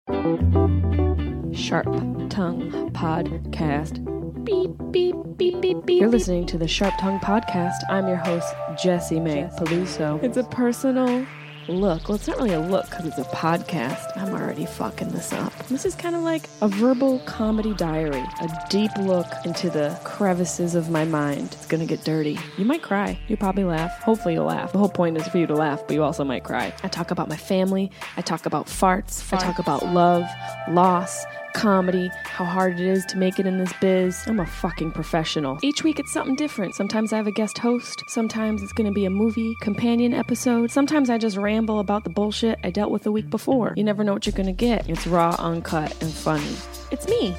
Sharp Tongue Podcast. Beep, beep, beep, beep, beep. You're listening to the Sharp Tongue Podcast. I'm your host, Jessie Mae Peluso. It's a personal look. Well, it's not really a look because it's a podcast. I'm already fucking this up. This is kind of like a verbal comedy diary, a deep look into the crevices of my mind. It's gonna get dirty. You might cry. You probably laugh. Hopefully you'll laugh. The whole point is for you to laugh, but you also might cry. I talk about my family. I talk about farts. I talk about love, loss, comedy, how hard it is to make it in this biz. I'm a fucking professional. Each week it's something different. Sometimes I have a guest host. Sometimes it's gonna be a movie companion episode. Sometimes I just ramble about the bullshit I dealt with the week before. You never know what you're gonna get. It's raw, uncut, and funny. It's me.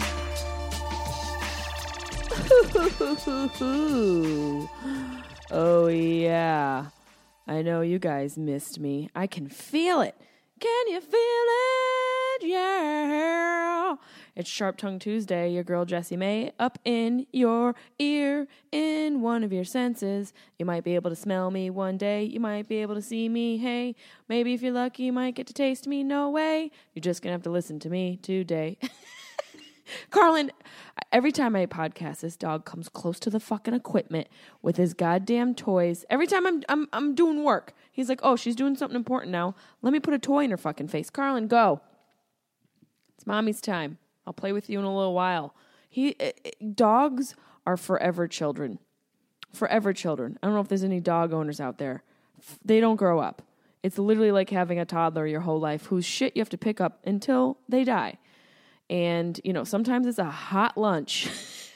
Oh yeah. I know you guys missed me. I can feel it. Can you feel it? Yeah. It's Sharp Tongue Tuesday. Your girl Jessie Mae up in your ear, in one of your senses. You might be able to smell me one day. You might be able to see me. Hey, maybe if you're lucky, you might get to taste me. No way. You're just going to have to listen to me today. Carlin, every time I podcast, this dog comes close to the fucking equipment with his goddamn toys. Every time I'm doing work, he's like, oh, she's doing something important now. Let me put a toy in her fucking face. Carlin, go. It's mommy's time. I'll play with you in a little while. Dogs are forever children. Forever children. I don't know if there's any dog owners out there. They don't grow up. It's literally like having a toddler your whole life whose shit you have to pick up until they die. And, you know, sometimes it's a hot lunch.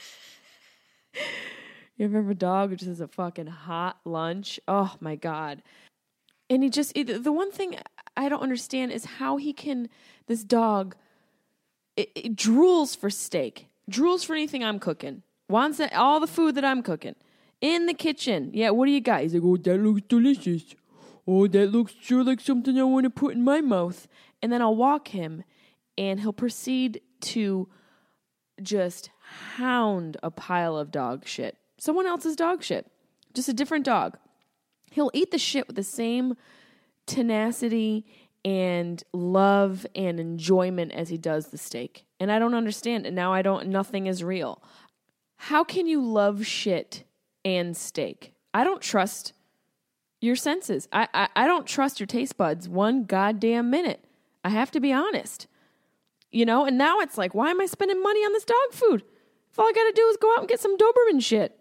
You ever have a dog who just has a fucking hot lunch? Oh, my God. And the one thing I don't understand is how this dog, it drools for steak, drools for anything I'm cooking, wants all the food that I'm cooking in the kitchen. Yeah, what do you got? He's like, oh, that looks delicious. Oh, that looks sure like something I want to put in my mouth. And then I'll walk him, and he'll proceed to just hound a pile of dog shit. Someone else's dog shit. Just a different dog. He'll eat the shit with the same tenacity and love and enjoyment as he does the steak. And I don't understand. And now nothing is real. How can you love shit and steak? I don't trust your senses. I don't trust your taste buds one goddamn minute. I have to be honest. You know, and now it's like, why am I spending money on this dog food? If all I got to do is go out and get some Doberman shit.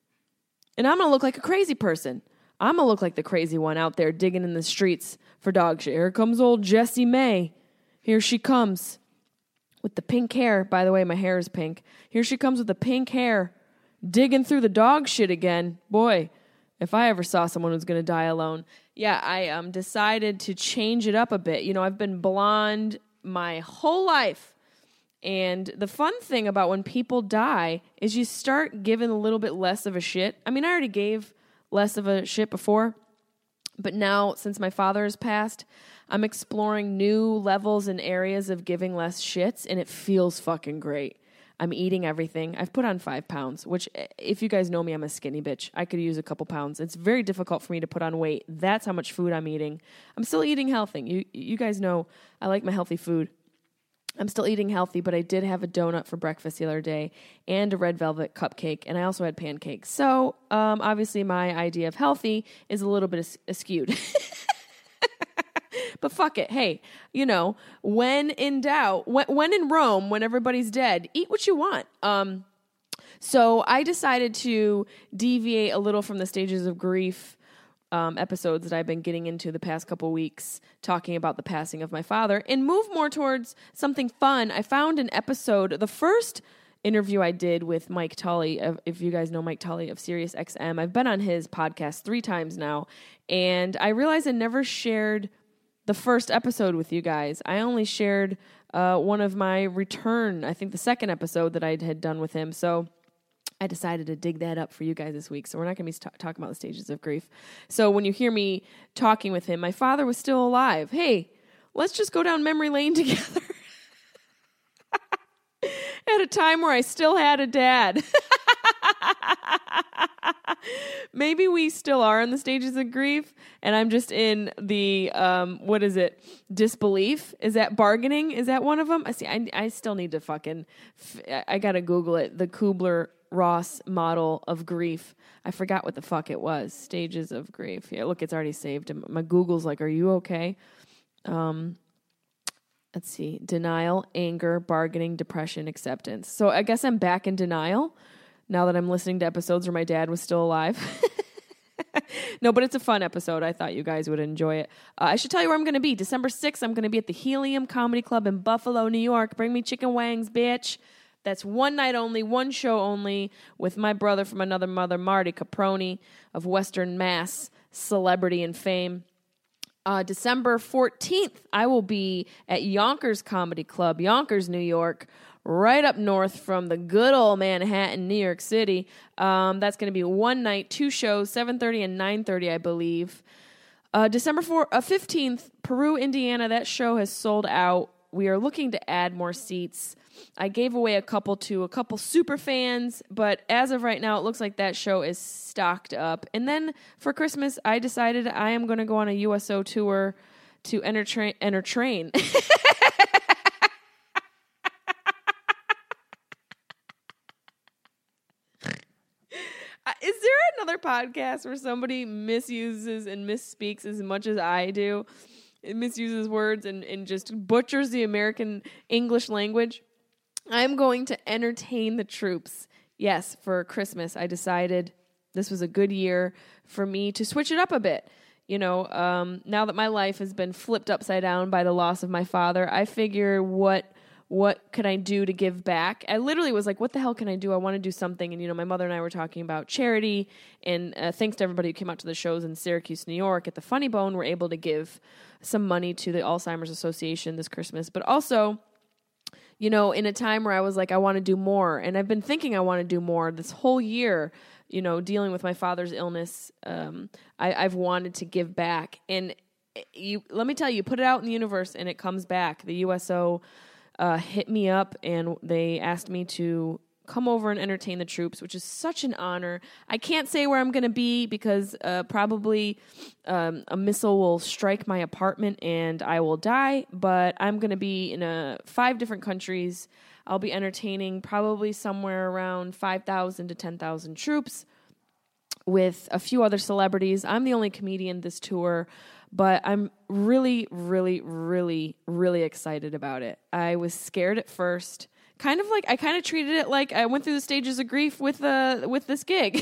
And I'm going to look like a crazy person. I'm going to look like the crazy one out there digging in the streets for dog shit. Here comes old Jessie Mae. Here she comes with the pink hair. By the way, my hair is pink. Here she comes with the pink hair, digging through the dog shit again. Boy, if I ever saw someone who's going to die alone. Yeah, I decided to change it up a bit. You know, I've been blonde my whole life. And the fun thing about when people die is you start giving a little bit less of a shit. I mean, I already gave less of a shit before, but now since my father has passed, I'm exploring new levels and areas of giving less shits, and it feels fucking great. I'm eating everything. I've put on 5 pounds, which if you guys know me, I'm a skinny bitch. I could use a couple pounds. It's very difficult for me to put on weight. That's how much food I'm eating. I'm still eating healthy. You guys know I like my healthy food. I'm still eating healthy, but I did have a donut for breakfast the other day and a red velvet cupcake, and I also had pancakes. So obviously my idea of healthy is a little bit askewed. But fuck it. Hey, you know, when in doubt, when in Rome, when everybody's dead, eat what you want. So I decided to deviate a little from the stages of grief episodes that I've been getting into the past couple weeks, talking about the passing of my father, and move more towards something fun. I found an episode, the first interview I did with Mike Tully, if you guys know Mike Tully of SiriusXM. I've been on his podcast 3 times now, and I realized I never shared the first episode with you guys. I only shared one of my return, I think the second episode that I had done with him. So I decided to dig that up for you guys this week. So we're not going to be talking about the stages of grief. So when you hear me talking with him, my father was still alive. Hey, let's just go down memory lane together. At a time where I still had a dad. Maybe we still are in the stages of grief, and I'm just in the what is it? Disbelief? Is that bargaining? Is that one of them? I still need to fucking. I gotta Google it. The Kubler-Ross model of grief. I forgot what the fuck it was. Stages of grief. Yeah, look, it's already saved. My Google's like, "Are you okay?" Let's see. Denial, anger, bargaining, depression, acceptance. So I guess I'm back in denial now that I'm listening to episodes where my dad was still alive. No, but it's a fun episode. I thought you guys would enjoy it. I should tell you where I'm going to be. December 6th, I'm going to be at the Helium Comedy Club in Buffalo, New York. Bring me chicken wangs, bitch. That's one night only, one show only, with my brother from another mother, Marty Caproni of Western Mass, celebrity and fame. December 14th, I will be at Yonkers Comedy Club, Yonkers, New York, right up north from the good old Manhattan, New York City. That's going to be one night, two shows, 7:30 and 9:30, I believe. December 15th, Peru, Indiana. That show has sold out. We are looking to add more seats. I gave away a couple to a couple super fans, but as of right now, it looks like that show is stocked up. And then for Christmas, I decided I am going to go on a USO tour to entertain. Is there another podcast where somebody misuses and misspeaks as much as I do? It misuses words and just butchers the American English language. I'm going to entertain the troops. Yes, for Christmas, I decided this was a good year for me to switch it up a bit. You know, now that my life has been flipped upside down by the loss of my father, I figure what could I do to give back? I literally was like, what the hell can I do? I want to do something. And, you know, my mother and I were talking about charity. And thanks to everybody who came out to the shows in Syracuse, New York at the Funny Bone, we're able to give some money to the Alzheimer's Association this Christmas. But also, you know, in a time where I was like, I want to do more. And I've been thinking I want to do more this whole year, you know, dealing with my father's illness. I've wanted to give back. And let me tell you, put it out in the universe and it comes back. The USO hit me up and they asked me to come over and entertain the troops, which is such an honor. I can't say where I'm going to be because probably a missile will strike my apartment and I will die, but I'm going to be in 5 different countries. I'll be entertaining probably somewhere around 5,000 to 10,000 troops with a few other celebrities. I'm the only comedian this tour, but I'm really, really, really, really excited about it. I was scared at first. I kind of treated it like I went through the stages of grief with this gig.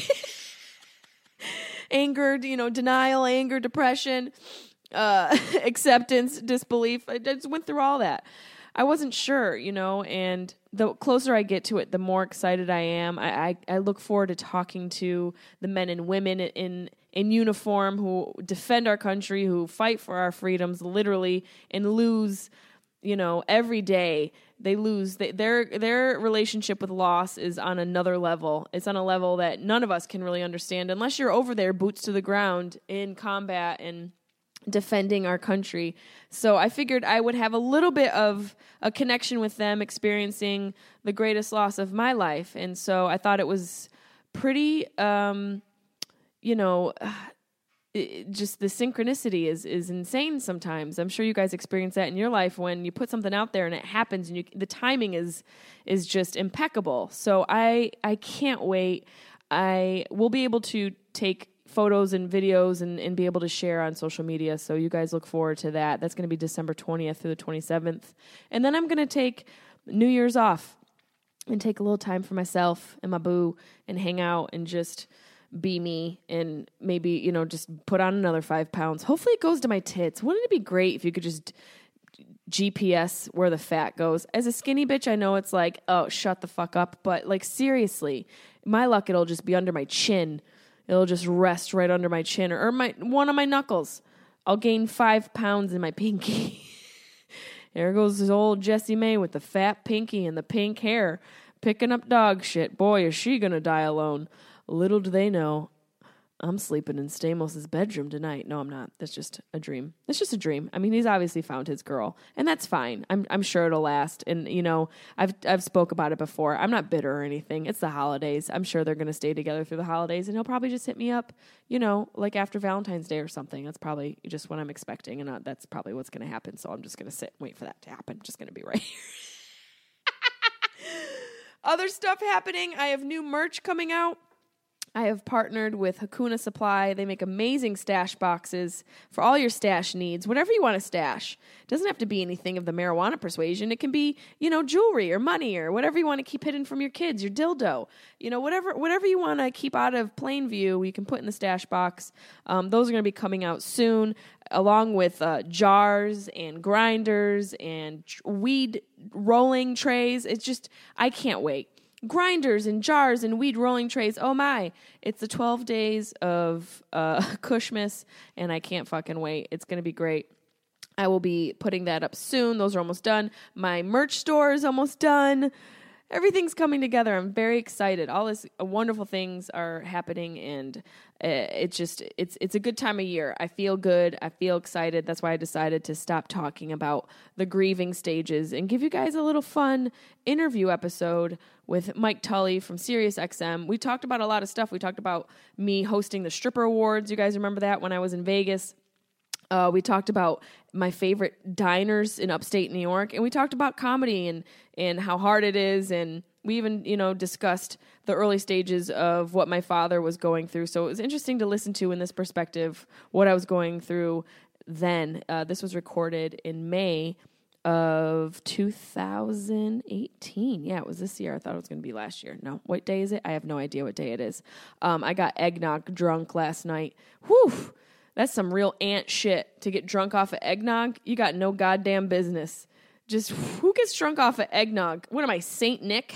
Anger, you know, denial, anger, depression, acceptance, disbelief. I just went through all that. I wasn't sure, you know, and the closer I get to it, the more excited I am. I look forward to talking to the men and women in uniform who defend our country, who fight for our freedoms literally and lose, you know, every day. They lose. Their relationship with loss is on another level. It's on a level that none of us can really understand unless you're over there, boots to the ground, in combat and defending our country. So I figured I would have a little bit of a connection with them experiencing the greatest loss of my life. And so I thought it was pretty, you know... just the synchronicity is insane sometimes. I'm sure you guys experience that in your life when you put something out there and it happens and the timing is just impeccable. So I can't wait. I will be able to take photos and videos and be able to share on social media. So you guys look forward to that. That's going to be December 20th through the 27th. And then I'm going to take New Year's off and take a little time for myself and my boo and hang out and just be me and maybe, you know, just put on another 5 pounds. Hopefully it goes to my tits. Wouldn't it be great if you could just GPS where the fat goes? As a skinny bitch, I know it's like, oh, shut the fuck up. But like, seriously, my luck, it'll just be under my chin. It'll just rest right under my chin or one of my knuckles. I'll gain 5 pounds in my pinky. There goes this old Jessie May with the fat pinky and the pink hair, picking up dog shit. Boy, is she gonna die alone. Little do they know, I'm sleeping in Stamos' bedroom tonight. No, I'm not. That's just a dream. It's just a dream. I mean, he's obviously found his girl, and that's fine. I'm sure it'll last. And you know, I've spoke about it before. I'm not bitter or anything. It's the holidays. I'm sure they're going to stay together through the holidays, and he'll probably just hit me up, you know, like after Valentine's Day or something. That's probably just what I'm expecting, and that's probably what's going to happen. So I'm just going to sit and wait for that to happen. Just going to be right here. Other stuff happening. I have new merch coming out. I have partnered with Hakuna Supply. They make amazing stash boxes for all your stash needs, whatever you want to stash. It doesn't have to be anything of the marijuana persuasion. It can be, you know, jewelry or money or whatever you want to keep hidden from your kids, your dildo. You know, whatever you want to keep out of plain view, you can put in the stash box. Those are going to be coming out soon, along with jars and grinders and weed rolling trays. It's just, I can't wait. Grinders and jars and weed rolling trays. Oh my. It's the 12 days of Kushmas, and I can't fucking wait. It's going to be great. I will be putting that up soon. Those are almost done. My merch store is almost done. Everything's coming together. I'm very excited. All these wonderful things are happening, and it's a good time of year. I feel good. I feel excited. That's why I decided to stop talking about the grieving stages and give you guys a little fun interview episode with Mike Tully from SiriusXM. We talked about a lot of stuff. We talked about me hosting the Stripper Awards. You guys remember that when I was in Vegas? We talked about my favorite diners in upstate New York, and we talked about comedy and how hard it is, and we even, you know, discussed the early stages of what my father was going through. So it was interesting to listen to in this perspective what I was going through then. This was recorded in May of 2018. Yeah, it was this year. I thought it was going to be last year. No, what day is it? I have no idea what day it is. I got eggnog drunk last night. Whew! That's some real ant shit to get drunk off of eggnog. You got no goddamn business. Just who gets drunk off of eggnog? What am I, Saint Nick?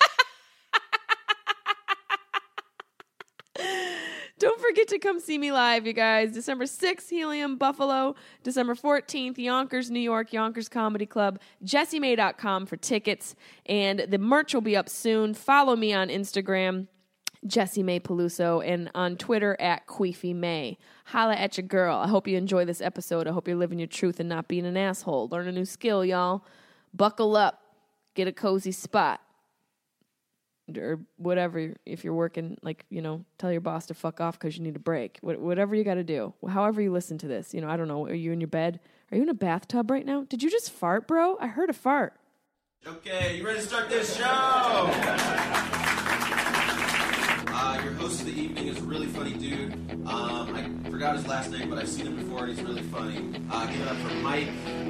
Don't forget to come see me live, you guys. December 6th, Helium, Buffalo. December 14th, Yonkers, New York, Yonkers Comedy Club. JessieMay.com for tickets. And the merch will be up soon. Follow me on Instagram, Jessie May Peluso, and on Twitter at Queefy May. Holla at your girl. I hope you enjoy this episode. I hope you're living your truth and not being an asshole. Learn a new skill, y'all. Buckle up. Get a cozy spot. Or whatever, if you're working, like, you know, tell your boss to fuck off because you need a break. Whatever you got to do. However you listen to this. You know, I don't know. Are you in your bed? Are you in a bathtub right now? Did you just fart, bro? I heard a fart. Okay, you ready to start this show? Your host of the evening is a really funny dude. I forgot his last name, but I've seen him before, and he's really funny. Give it up for Mike.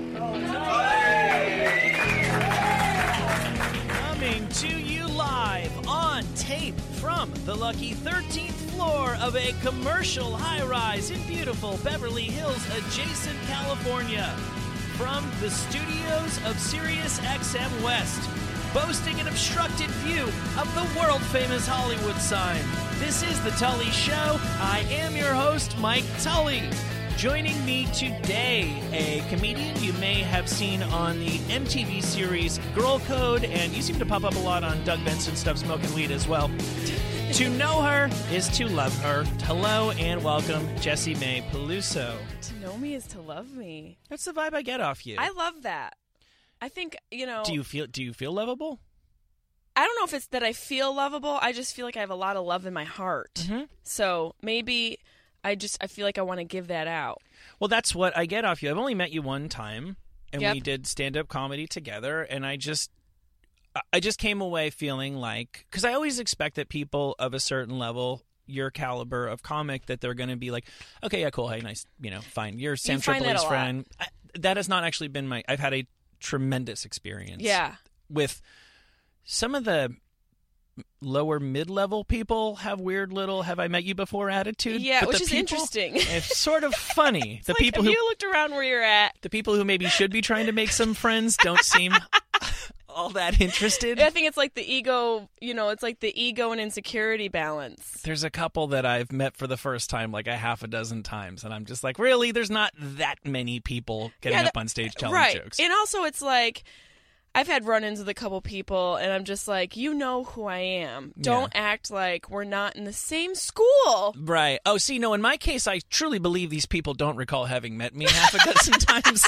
Coming to you live on tape from the lucky 13th floor of a commercial high-rise in beautiful Beverly Hills adjacent California. From the studios of SiriusXM West, boasting an obstructed view of the world-famous Hollywood sign. This is The Tully Show. I am your host, Mike Tully. Joining me today, a comedian you may have seen on the MTV series Girl Code, and you seem to pop up a lot on Doug Benson stuff, smoking weed as well. To know her is to love her. Hello and welcome, Jessie May Peluso. To know me is to love me. That's the vibe I get off you. I love that. I think, you know... Do you feel lovable? I don't know if it's that I feel lovable. I just feel like I have a lot of love in my heart. Mm-hmm. So maybe I feel like I want to give that out. Well, that's what I get off you. I've only met you one time, and Yep. we did stand-up comedy together, and I just came away feeling like... Because I always expect that people of a certain level, your caliber of comic, that they're going to be like, okay, yeah, cool, hey, nice, you know, fine. You're Sam find that Tripoli's a lot. friend. That has not actually been my... I've had a tremendous experience. Yeah. With some of the lower mid-level people have weird little have I met you before attitude. Yeah, but which the is people- interesting. It's sort of funny. It's like, have you looked around where you're at? The people who maybe should be trying to make some friends don't seem all that interested. I think it's like the ego, you know, it's like the ego and insecurity balance. There's a couple that I've met for the first time like a half a dozen times, and I'm just like, really? There's not that many people getting up on stage telling right. jokes. And also it's like, I've had run-ins with a couple people, and I'm just like, you know who I am. Don't act like we're not in the same school. Right. Oh, see, no, in my case, I truly believe these people don't recall having met me half a dozen times.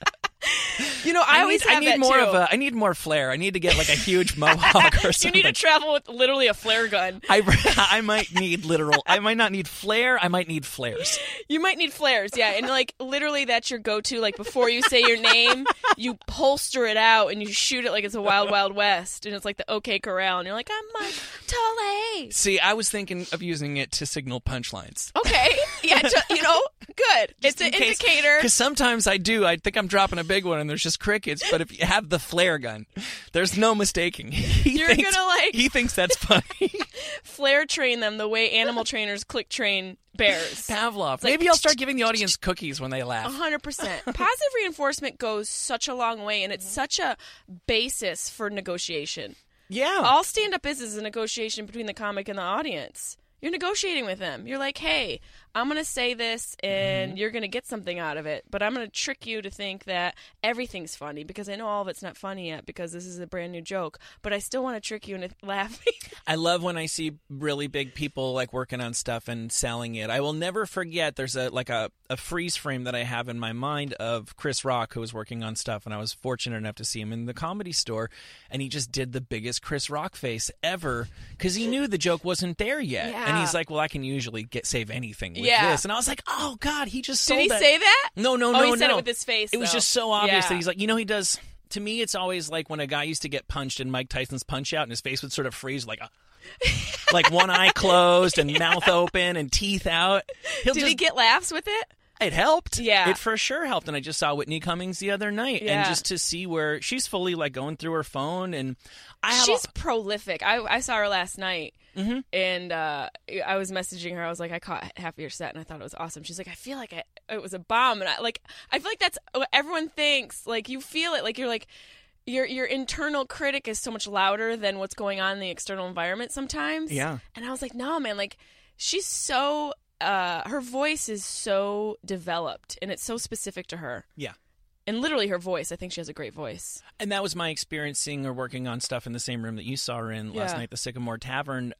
You know, I always have that too. I need more flair. I need to get like a huge mohawk or something. You need to travel with literally a flare gun. I might need literal. I might not need flair. I might need flares. You might need flares, yeah. And like literally that's your go-to. Like before you say your name, you holster it out and you shoot it like it's a Wild Wild West. And it's like the OK Corral. And you're like, I'm Mike Tully. See, I was thinking of using it to signal punchlines. Okay. Yeah, you know, good. It's an indicator. Because sometimes I think I'm dropping a big one and there's just crickets. But if you have the flare gun, there's no mistaking. He thinks that's funny. Flare train them the way animal trainers click train bears. Pavlov. Maybe I'll start giving the audience cookies when they laugh. 100%. Positive reinforcement goes such a long way, and it's such a basis for negotiation. Yeah. All stand-up is a negotiation between the comic and the audience. You're negotiating with them. You're like, hey, I'm going to say this and you're going to get something out of it, but I'm going to trick you to think that everything's funny because I know all of it's not funny yet because this is a brand new joke, but I still want to trick you into laughing. I love when I see really big people like working on stuff and selling it. I will never forget there's a freeze frame that I have in my mind of Chris Rock who was working on stuff, and I was fortunate enough to see him in the Comedy Store, and he just did the biggest Chris Rock face ever because he knew the joke wasn't there yet. Yeah. And he's like, well, I can usually save anything with this. And I was like, oh, God, he just sold Did he that. say that? No. He said it with his face, It was though. just so obvious that he's like, he does. To me, it's always like when a guy used to get punched in Mike Tyson's Punch-Out and his face would sort of freeze like one eye closed and mouth open and teeth out. Did he get laughs with it? It helped. Yeah. It for sure helped. And I just saw Whitney Cummings the other night. Yeah. And just to see where she's fully like going through her phone. And she's prolific. I saw her last night. Mm-hmm. And I was messaging her. I was like, I caught half of your set and I thought it was awesome. She's like, I feel like it was a bomb. And I feel like that's what everyone thinks. Like you feel it. Like you're like, your internal critic is so much louder than what's going on in the external environment sometimes. Yeah. And I was like, no, man, like she's so, her voice is so developed and it's so specific to her. Yeah. And literally her voice, I think she has a great voice. And that was my experience seeing her working on stuff in the same room that you saw her in last night, the Sycamore Tavern.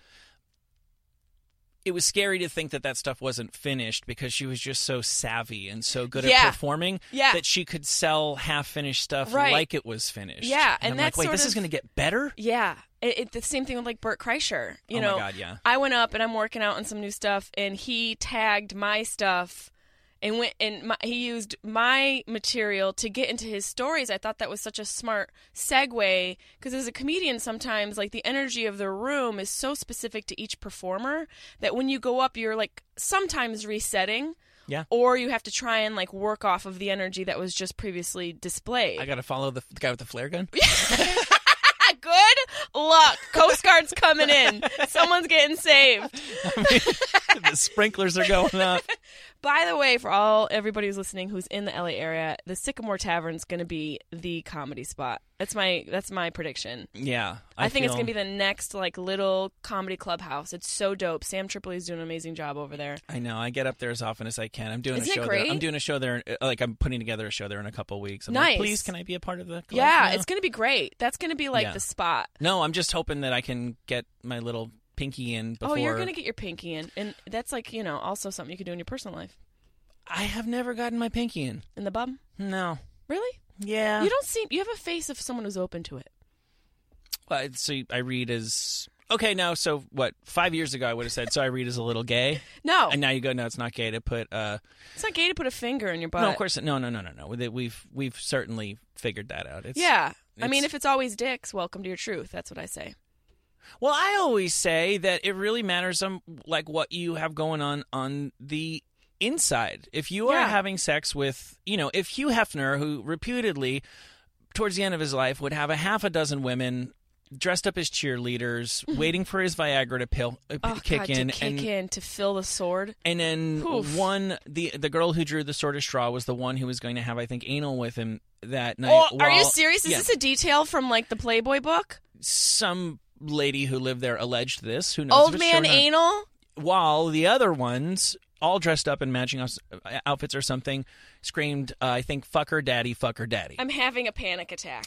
It was scary to think that stuff wasn't finished because she was just so savvy and so good at performing that she could sell half-finished stuff like it was finished. Yeah, and I'm like, wait, this is going to get better? Yeah. The same thing with like Bert Kreischer. You know, my God, yeah. I went up and I'm working out on some new stuff, and he tagged my stuff and he used my material to get into his stories. I thought that was such a smart segue because as a comedian, sometimes like the energy of the room is so specific to each performer that when you go up, you're like sometimes resetting. Yeah. Or you have to try and like work off of the energy that was just previously displayed. I got to follow the guy with the flare gun? Good luck. Coast Guard's coming in. Someone's getting saved. The sprinklers are going up. By the way, for everybody who's listening who's in the LA area, the Sycamore Tavern's going to be the comedy spot. That's my prediction. Yeah. I think it's going to be the next like little comedy clubhouse. It's so dope. Sam Tripoli's doing an amazing job over there. I know. I get up there as often as I can. I'm doing a show great? there. I'm doing a show there. Like I'm putting together a show there in a couple of weeks. I'm nice. Like, please, can I be a part of the club? Yeah, it's going to be great. That's going to be like the spot. No, I'm just hoping that I can get my little pinky in before. Oh, you're going to get your pinky in. And that's like, also something you could do in your personal life. I have never gotten my pinky in. In the bum? No. Really? Yeah. You have a face of someone who's open to it. Well, so I read as... Okay, now, so what, 5 years ago I would have said, so I read as a little gay? No. And now you go, no, it's not gay to put... It's not gay to put a finger in your butt. No, of course, no. We've certainly figured that out. I mean, if it's always dicks, welcome to your truth. That's what I say. Well, I always say that it really matters like what you have going on the inside. If you are having sex with, if Hugh Hefner, who reputedly, towards the end of his life, would have a half a dozen women dressed up as cheerleaders, waiting for his Viagra to kick in, to fill the sword. And then the girl who drew the sword of straw was the one who was going to have, I think, anal with him that night. Oh, are you serious? Is this a detail from like the Playboy book? Some lady who lived there alleged this. Who knows? Old man anal? While the other ones, all dressed up in matching outfits or something, screamed, I think, fuck her daddy, fuck her daddy. I'm having a panic attack.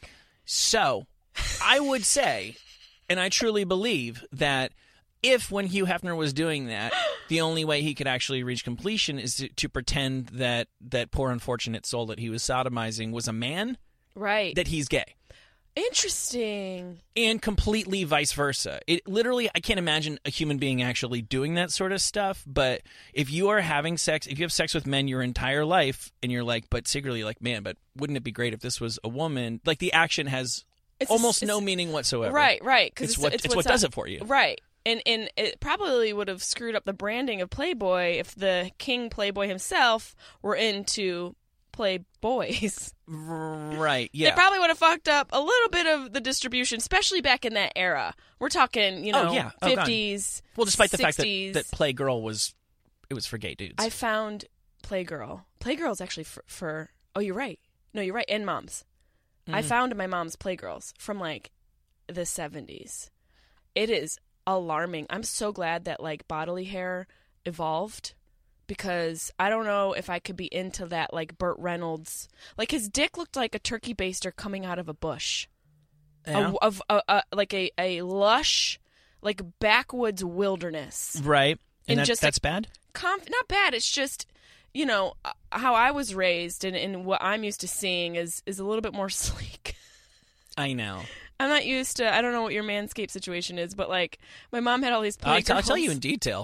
So I would say, and I truly believe, that if when Hugh Hefner was doing that, the only way he could actually reach completion is to pretend that poor unfortunate soul that he was sodomizing was a man, Right. that he's gay. Interesting. And completely vice versa. It literally, I can't imagine a human being actually doing that sort of stuff. But if you are having sex, if you have sex with men your entire life, and you're like, but secretly like, man, but wouldn't it be great if this was a woman? Like, the action has almost no meaning whatsoever. Right. It's what does it for you. Right. And it probably would have screwed up the branding of Playboy if the King Playboy himself were into Playboys. Right, yeah. It probably would have fucked up a little bit of the distribution, especially back in that era. We're talking, 50s, well, despite 60s. the fact that Playgirl was for gay dudes. I found Playgirl. Playgirl's actually for oh, you're right. No, you're right. And moms. I found my mom's Playgirls from like the 70s. It is alarming. I'm so glad that like bodily hair evolved, because I don't know if I could be into that like Burt Reynolds. Like, his dick looked like a turkey baster coming out of a bush. Yeah. Like a lush, like backwoods wilderness. Right. And just that's bad? Not bad. It's just, how I was raised and what I'm used to seeing is a little bit more sleek. I know. I'm not used to, I don't know what your Manscaped situation is, but like my mom had all these Playgirls. I'll tell you in detail.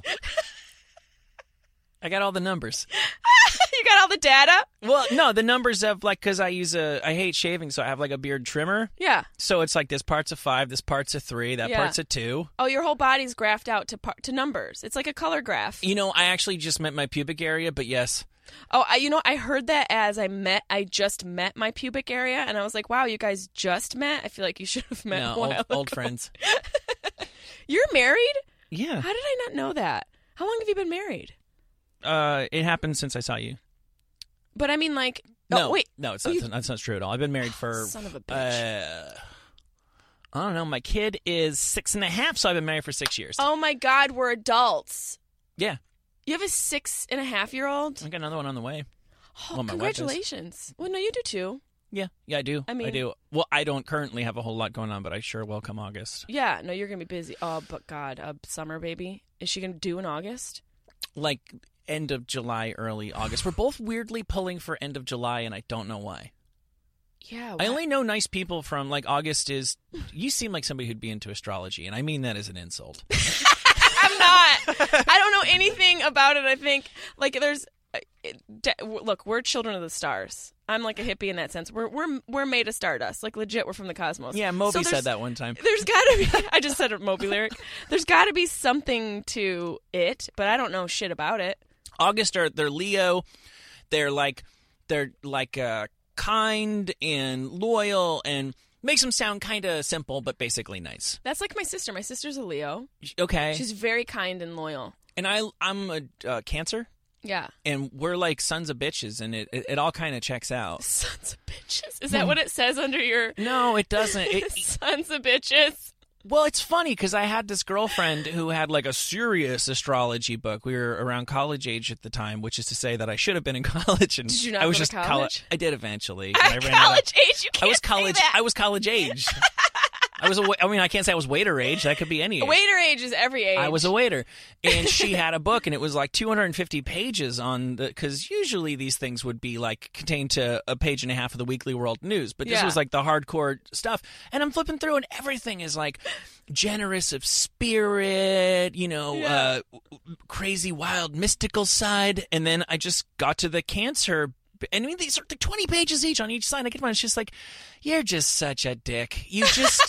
I got all the numbers. You got all the data? Well, no, the numbers of like, because I hate shaving, so I have like a beard trimmer. Yeah. So it's like this part's a 5, this part's a 3, that part's a 2. Oh, your whole body's graphed out to numbers. It's like a color graph. I actually just meant my pubic area, but yes. Oh, I heard that as I just met my pubic area, and I was like, wow, you guys just met? I feel like you should have met a while ago. Old friends. You're married? Yeah. How did I not know that? How long have you been married? It happened since I saw you. But I mean, like... No, wait. No, that's not true at all. I've been married for... Son of a bitch. I don't know. My kid is 6.5, so I've been married for 6 years. Oh, my God. We're adults. Yeah. You have a 6.5-year-old? I got another one on the way. Oh, well, congratulations. Well, no, you do too. Yeah, I do. I do. Well, I don't currently have a whole lot going on, but I sure will come August. Yeah, no, you're going to be busy. Oh, but God, a summer baby. Is she going to do in August? Like... end of July, early August. We're both weirdly pulling for end of July, and I don't know why. Yeah. What? I only know nice people from, like, August is... You seem like somebody who'd be into astrology, and I mean that as an insult. I'm not. I don't know anything about it. I think, like, there's... Look, we're children of the stars. I'm like a hippie in that sense. We're made of stardust. Like, legit, we're from the cosmos. Yeah, Moby said that one time. There's got to be... I just said a Moby lyric. There's got to be something to it, but I don't know shit about it. August they're Leo. They're kind and loyal and makes them sound kind of simple, but basically nice. That's like my sister. My sister's a Leo. Okay. She's very kind and loyal. And I'm a Cancer. Yeah. And we're like sons of bitches, and it all kind of checks out. Sons of bitches? Is that what it says under your... No, it doesn't. Sons of bitches. Well, it's funny because I had this girlfriend who had like a serious astrology book. We were around college age at the time, which is to say that I should have been in college. And did you not I was go just to college? I did eventually. At college age? You can't say that. I was college age. I can't say I was waiter age. That could be any age. Waiter age is every age. I was a waiter. And she had a book, and it was like 250 pages on the... Because usually these things would be like contained to a page and a half of the Weekly World News. But this was like the hardcore stuff. And I'm flipping through, and everything is like generous of spirit, crazy, wild, mystical side. And then I just got to the Cancer... And I mean, these are like 20 pages each on each side. I get one. It's just like, you're just such a dick. You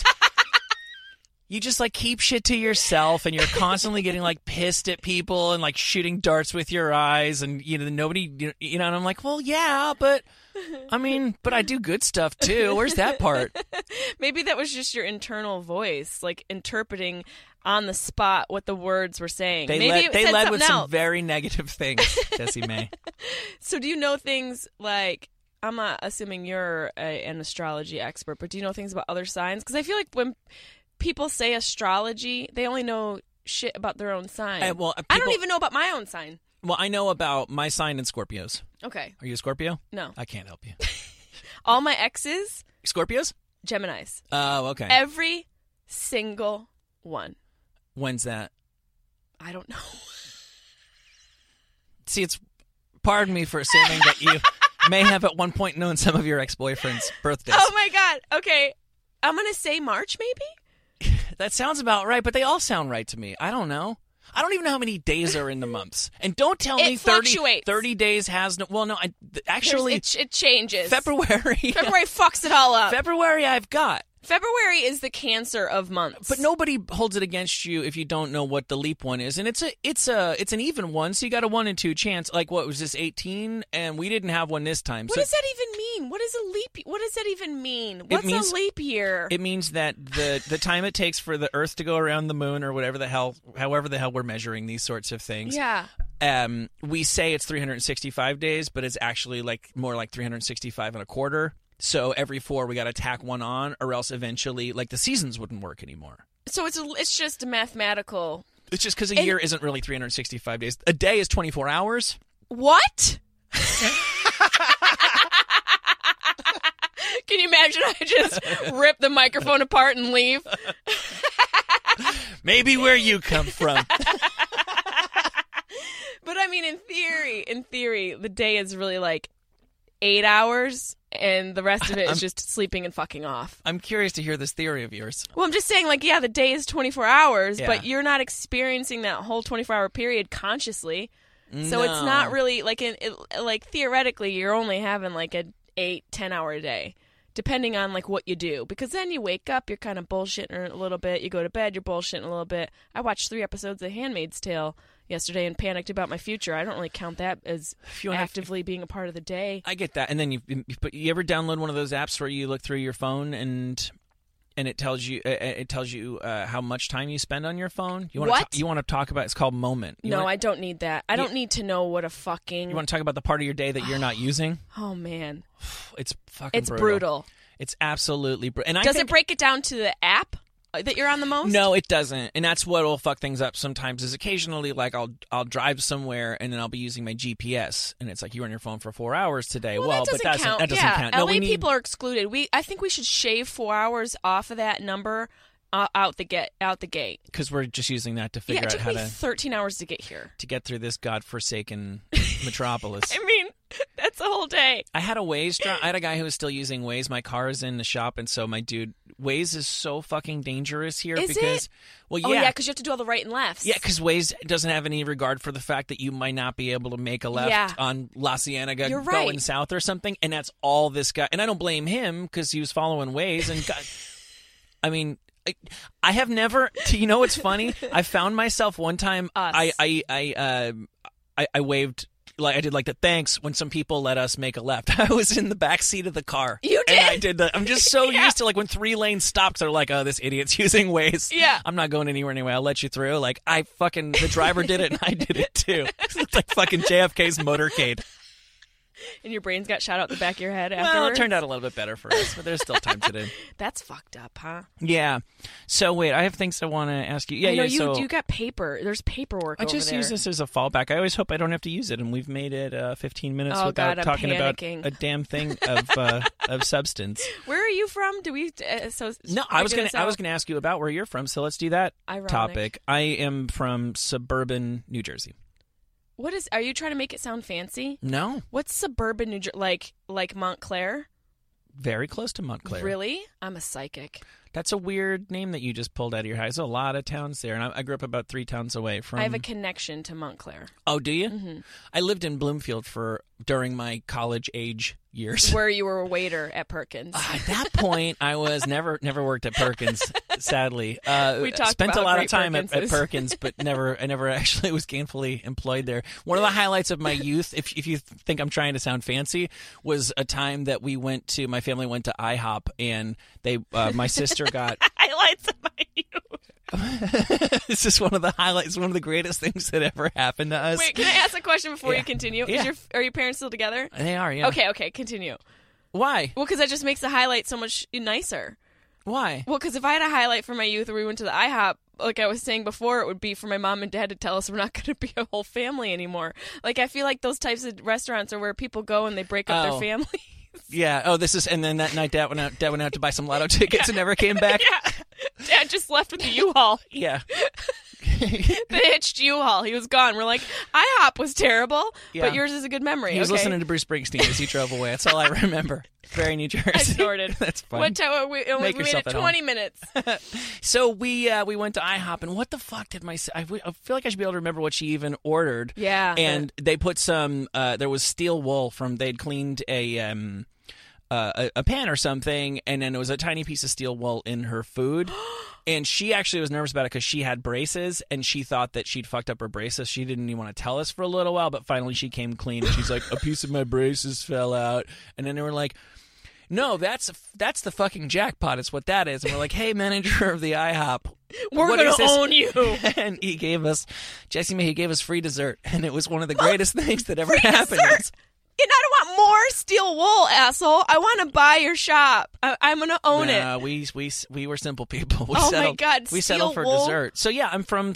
just like keep shit to yourself, and you're constantly getting like pissed at people and like shooting darts with your eyes, and nobody, and I'm like, well, yeah, but I do good stuff too. Where's that part? Maybe that was just your internal voice, like interpreting on the spot what the words were saying. They led with some very negative things, Jessie May. So do you know things like, I'm not assuming you're an astrology expert, but do you know things about other signs? Because I feel like when people say astrology, they only know shit about their own sign. I don't even know about my own sign. Well, I know about my sign and Scorpios. Okay. Are you a Scorpio? No. I can't help you. All my exes... Scorpios? Geminis. Oh, okay. Every single one. When's that? I don't know. See, it's pardon me for assuming that you may have at one point known some of your ex-boyfriend's birthdays. Oh my God. Okay. I'm going to say March, maybe? That sounds about right, but they all sound right to me. I don't know. I don't even know how many days are in the months. And don't tell me 30 days has no... Well, no, actually... It changes. February fucks it all up. February I've got. February is the Cancer of months. But nobody holds it against you if you don't know what the leap one is. And it's an even one, so you got a 1 in 2 chance. Like, what was this, 18? And we didn't have one this time. What does that even mean? What does that even mean? What's a leap year? It means that the time it takes for the Earth to go around the moon or however the hell we're measuring these sorts of things. Yeah. We say it's 365 days, but it's actually more like 365 and a quarter. So every 4 we got to tack one on, or else eventually, the seasons wouldn't work anymore. So it's just a mathematical. It's just because a year isn't really 365 days. A day is 24 hours. What? Can you imagine? I just rip the microphone apart and leave. Maybe where you come from. But I mean, in theory, the day is really 8 hours. And the rest of it is just sleeping and fucking off. I'm curious to hear this theory of yours. Well, I'm just saying, the day is 24 hours, but you're not experiencing that whole 24-hour period consciously. So it's not really, theoretically, you're only having, an 8-10 hour day, depending on, what you do. Because then you wake up, you're kind of bullshitting a little bit. You go to bed, you're bullshitting a little bit. I watched 3 episodes of Handmaid's Tale yesterday and panicked about my future. I don't really count that as actively being a part of the day. I get that. And then you ever download one of those apps where you look through your phone and it tells you how much time you spend on your phone? You want to talk about? It's called Moment. I don't need that. I don't need to know what a fucking. You want to talk about the part of your day that you're not using? Oh man, it's fucking. It's brutal. It's absolutely brutal. And does it break it down to the app that you're on the most? No, it doesn't. And that's what will fuck things up sometimes is occasionally I'll drive somewhere and then I'll be using my GPS and it's you were on your phone for 4 hours today. Well, that doesn't count. That doesn't count. LA people are excluded. I think we should shave 4 hours off of that number out the gate. Because we're just using that to figure out how to. It took me 13 hours to get here. To get through this godforsaken metropolis. I mean, that's a whole day. I had a Waze. I had a guy who was still using Waze. My car is in the shop, and so my dude, Waze is so fucking dangerous here because, well, yeah, oh yeah, because you have to do all the right and lefts. Yeah, because Waze doesn't have any regard for the fact that you might not be able to make a left on La Cienega going south or something, and that's all this guy. And I don't blame him because he was following Waze, and God, I mean. I have never. You know what's funny? I found myself one time. I waved. I did the thanks when some people let us make a left. I was in the back seat of the car. You did? And I did that. I'm just so used to when 3 lanes stopped, they're oh, this idiot's using Waze. Yeah. I'm not going anywhere anyway. I'll let you through. The driver did it and I did it too. It looked like fucking JFK's motorcade. And your brains got shot out the back of your head afterwards? Well, it turned out a little bit better for us, but there's still time to do. That's fucked up, huh? Yeah. So, wait, I have things I want to ask you. Yeah, you got paper. There's paperwork over there. I just use this as a fallback. I always hope I don't have to use it, and we've made it 15 minutes without talking about a damn thing of substance. Where are you from? Do we... No, I was going to ask you about where you're from, so let's do that topic. I am from suburban New Jersey. Are you trying to make it sound fancy? No. What's suburban New Jersey? Like Montclair? Very close to Montclair. Really? I'm a psychic. That's a weird name that you just pulled out of your head. There's a lot of towns there, and I grew up about 3 towns away from... I have a connection to Montclair. Oh, do you? Mm-hmm. I lived in Bloomfield during my college age years. Where you were a waiter at Perkins. At that point, I was never worked at Perkins, sadly. We talked spent about a lot of time at Perkins, but I never actually was gainfully employed there. One of the highlights of my youth, if you think I'm trying to sound fancy, was a time that my family went to IHOP, and my sister got... Highlights of my youth. This is one of the highlights, one of the greatest things that ever happened to us. Wait, can I ask a question before you continue? Yeah. Are your parents still together? They are, yeah. Okay, continue. Why? Well, because that just makes the highlight so much nicer. Why? Well, because if I had a highlight for my youth where we went to the IHOP, like I was saying before, it would be for my mom and dad to tell us we're not going to be a whole family anymore. I feel like those types of restaurants are where people go and they break up their family. Yeah. Oh, and then that night Dad went out to buy some lotto tickets and never came back. Yeah. Dad just left with the U-Haul. Yeah. The hitched U-Haul. He was gone. We're like, IHOP was terrible, Yeah. but yours is a good memory. He was listening to Bruce Springsteen as he drove away. That's all I remember. Very New Jersey. I snorted. That's fun. What time? We made yourself it at home. 20 minutes. So we went to IHOP, and what the fuck did I feel like I should be able to remember what she even ordered. Yeah. And they put some. There was steel wool they'd cleaned a pan or something, and then there was a tiny piece of steel wool in her food. And she actually was nervous about it because she had braces, and she thought that she'd fucked up her braces. She didn't even want to tell us for a little while, but finally she came clean, and she's like, a piece of my braces fell out. And then they were like, no, that's the fucking jackpot. It's what that is. And we're like, hey, manager of the IHOP, We're what going is to this? own you. And he gave us free dessert, and it was one of the greatest things that ever happened. Dessert? And I don't want more steel wool, asshole. I want to buy your shop. I'm going to own it. We were simple people. Oh, my God, We steel settled for wool? dessert. So yeah, I'm from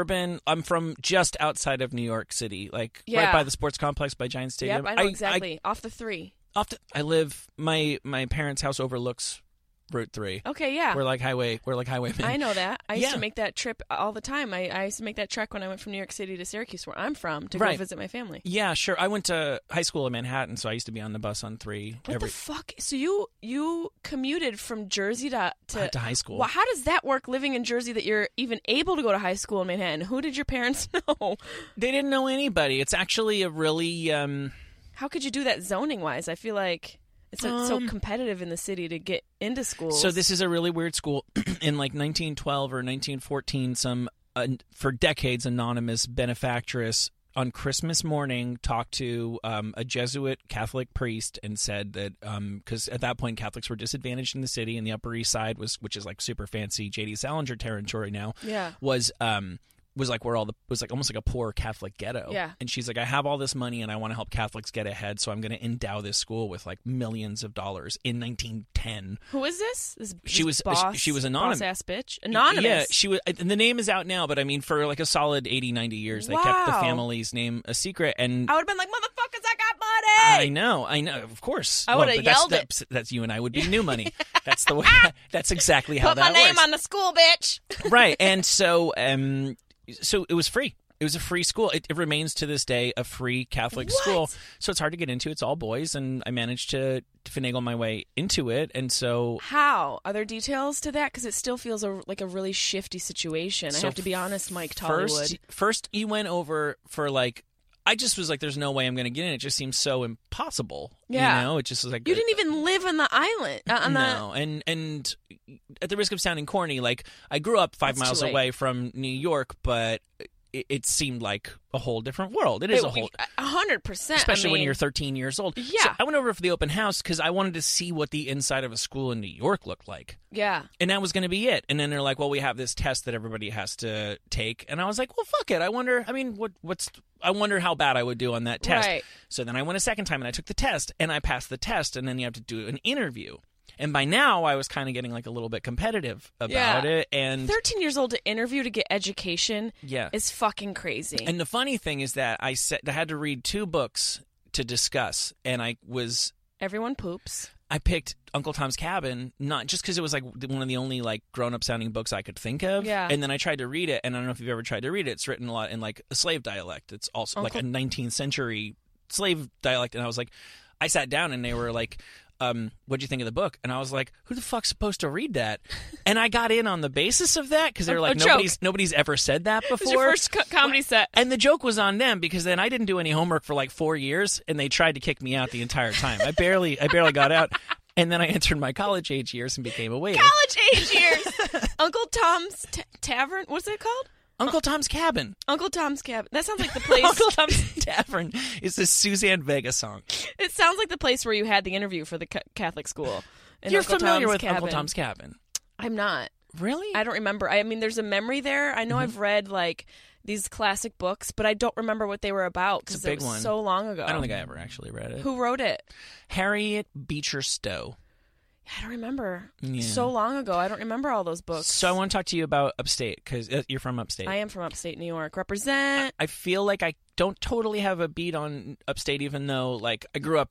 just outside of New York City, like right by the sports complex by Giant Stadium. Yep, I know exactly. Off the 3. I live. My parents' house overlooks Route 3. Okay, yeah. We're like highwaymen. I know that. I used Yeah. to make that trip all the time. I used to make that trek when I went from New York City to Syracuse, where I'm from, to go Right. visit my family. Yeah, sure. I went to high school in Manhattan, so I used to be on the bus on 3 What the fuck? So you commuted from Jersey to high school. Well, how does that work, living in Jersey, that you're even able to go to high school in Manhattan? Who did your parents know? They didn't know anybody. It's actually a really How could you do that zoning-wise? I feel like it's so competitive in the city to get into schools. So this is a really weird school. In like 1912 or 1914, some for decades anonymous benefactress on Christmas morning talked to a Jesuit Catholic priest and said that because at that point Catholics were disadvantaged in the city, and the Upper East Side which is like super fancy J.D. Salinger territory now. Yeah. Was like where was like almost like a poor Catholic ghetto. Yeah. And she's like, I have all this money and I want to help Catholics get ahead, so I'm going to endow this school with like millions of dollars in 1910. Who is this? She was anonymous. Boss ass bitch. Anonymous. Yeah, she was. And the name is out now, but I mean, for like a solid 80, 90 years, they kept the Wow. family's name a secret. And I would have been like, motherfuckers, I got money. I know, of course. I would've yelled it. That's you and I would be new money. That's the way. That's exactly how Put that my name works. on the school, bitch. Right, and so it was free. It was a free school. It remains to this day a free Catholic school. So it's hard to get into. It's all boys, and I managed to finagle my way into it. And so, How? Are there details to that? Because it still feels like a really shifty situation. I have to be honest, Mike Tollywood. First, you went over for like. I just was like, "There's no way I'm going to get in." It just seems so impossible. Yeah. You know, it just was like You didn't even live on the island. no, and at the risk of sounding corny, like I grew up 5 That's miles too late. away from New York, but it seemed like a whole different world. It is a whole. 100%. Especially when you're 13 years old. Yeah. So I went over for the open house because I wanted to see what the inside of a school in New York looked like. Yeah. And that was going to be it. And then they're like, well, we have this test that everybody has to take. And I was like, well, fuck it. I wonder, I wonder how bad I would do on that test. Right. So then I went a second time and I took the test and I passed the test. And then you have to do an interview. And by now I was kind of getting like a little bit competitive about it. And 13 years old to interview to get education yeah. is fucking crazy. And the funny thing is that I had to read 2 books to discuss. And Everyone poops. I picked Uncle Tom's Cabin, not just because it was like one of the only like grown-up sounding books I could think of. Yeah. And then I tried to read it, and I don't know if you've ever tried to read it. It's written a lot in like a slave dialect. It's also like a 19th century slave dialect. And I was like, I sat down and they were like, what'd you think of the book? And I was like, who the fuck's supposed to read that? And I got in on the basis of that because they were like, nobody's ever said that before. It was your first comedy set. And the joke was on them because then I didn't do any homework for like 4 years, and they tried to kick me out the entire time. I barely got out. And then I entered my college age years and became a waiter. College age years. Uncle Tom's Tavern. What's it called? Uncle Tom's Cabin. Uncle Tom's Cabin. That sounds like the place. Uncle Tom's Tavern is a Suzanne Vega song. It sounds like the place where you had the interview for the Catholic school. You're Uncle familiar Tom's with Cabin. Uncle Tom's Cabin? I'm not. Really? I don't remember. I mean, there's a memory there. I know I've read like these classic books, but I don't remember what they were about because it was so long ago. I don't think I ever actually read it. Who wrote it? Harriet Beecher Stowe. I don't remember. Yeah. So long ago. I don't remember all those books. So I want to talk to you about upstate because you're from upstate. I am from upstate New York. Represent. I feel like I don't totally have a beat on upstate, even though like I grew up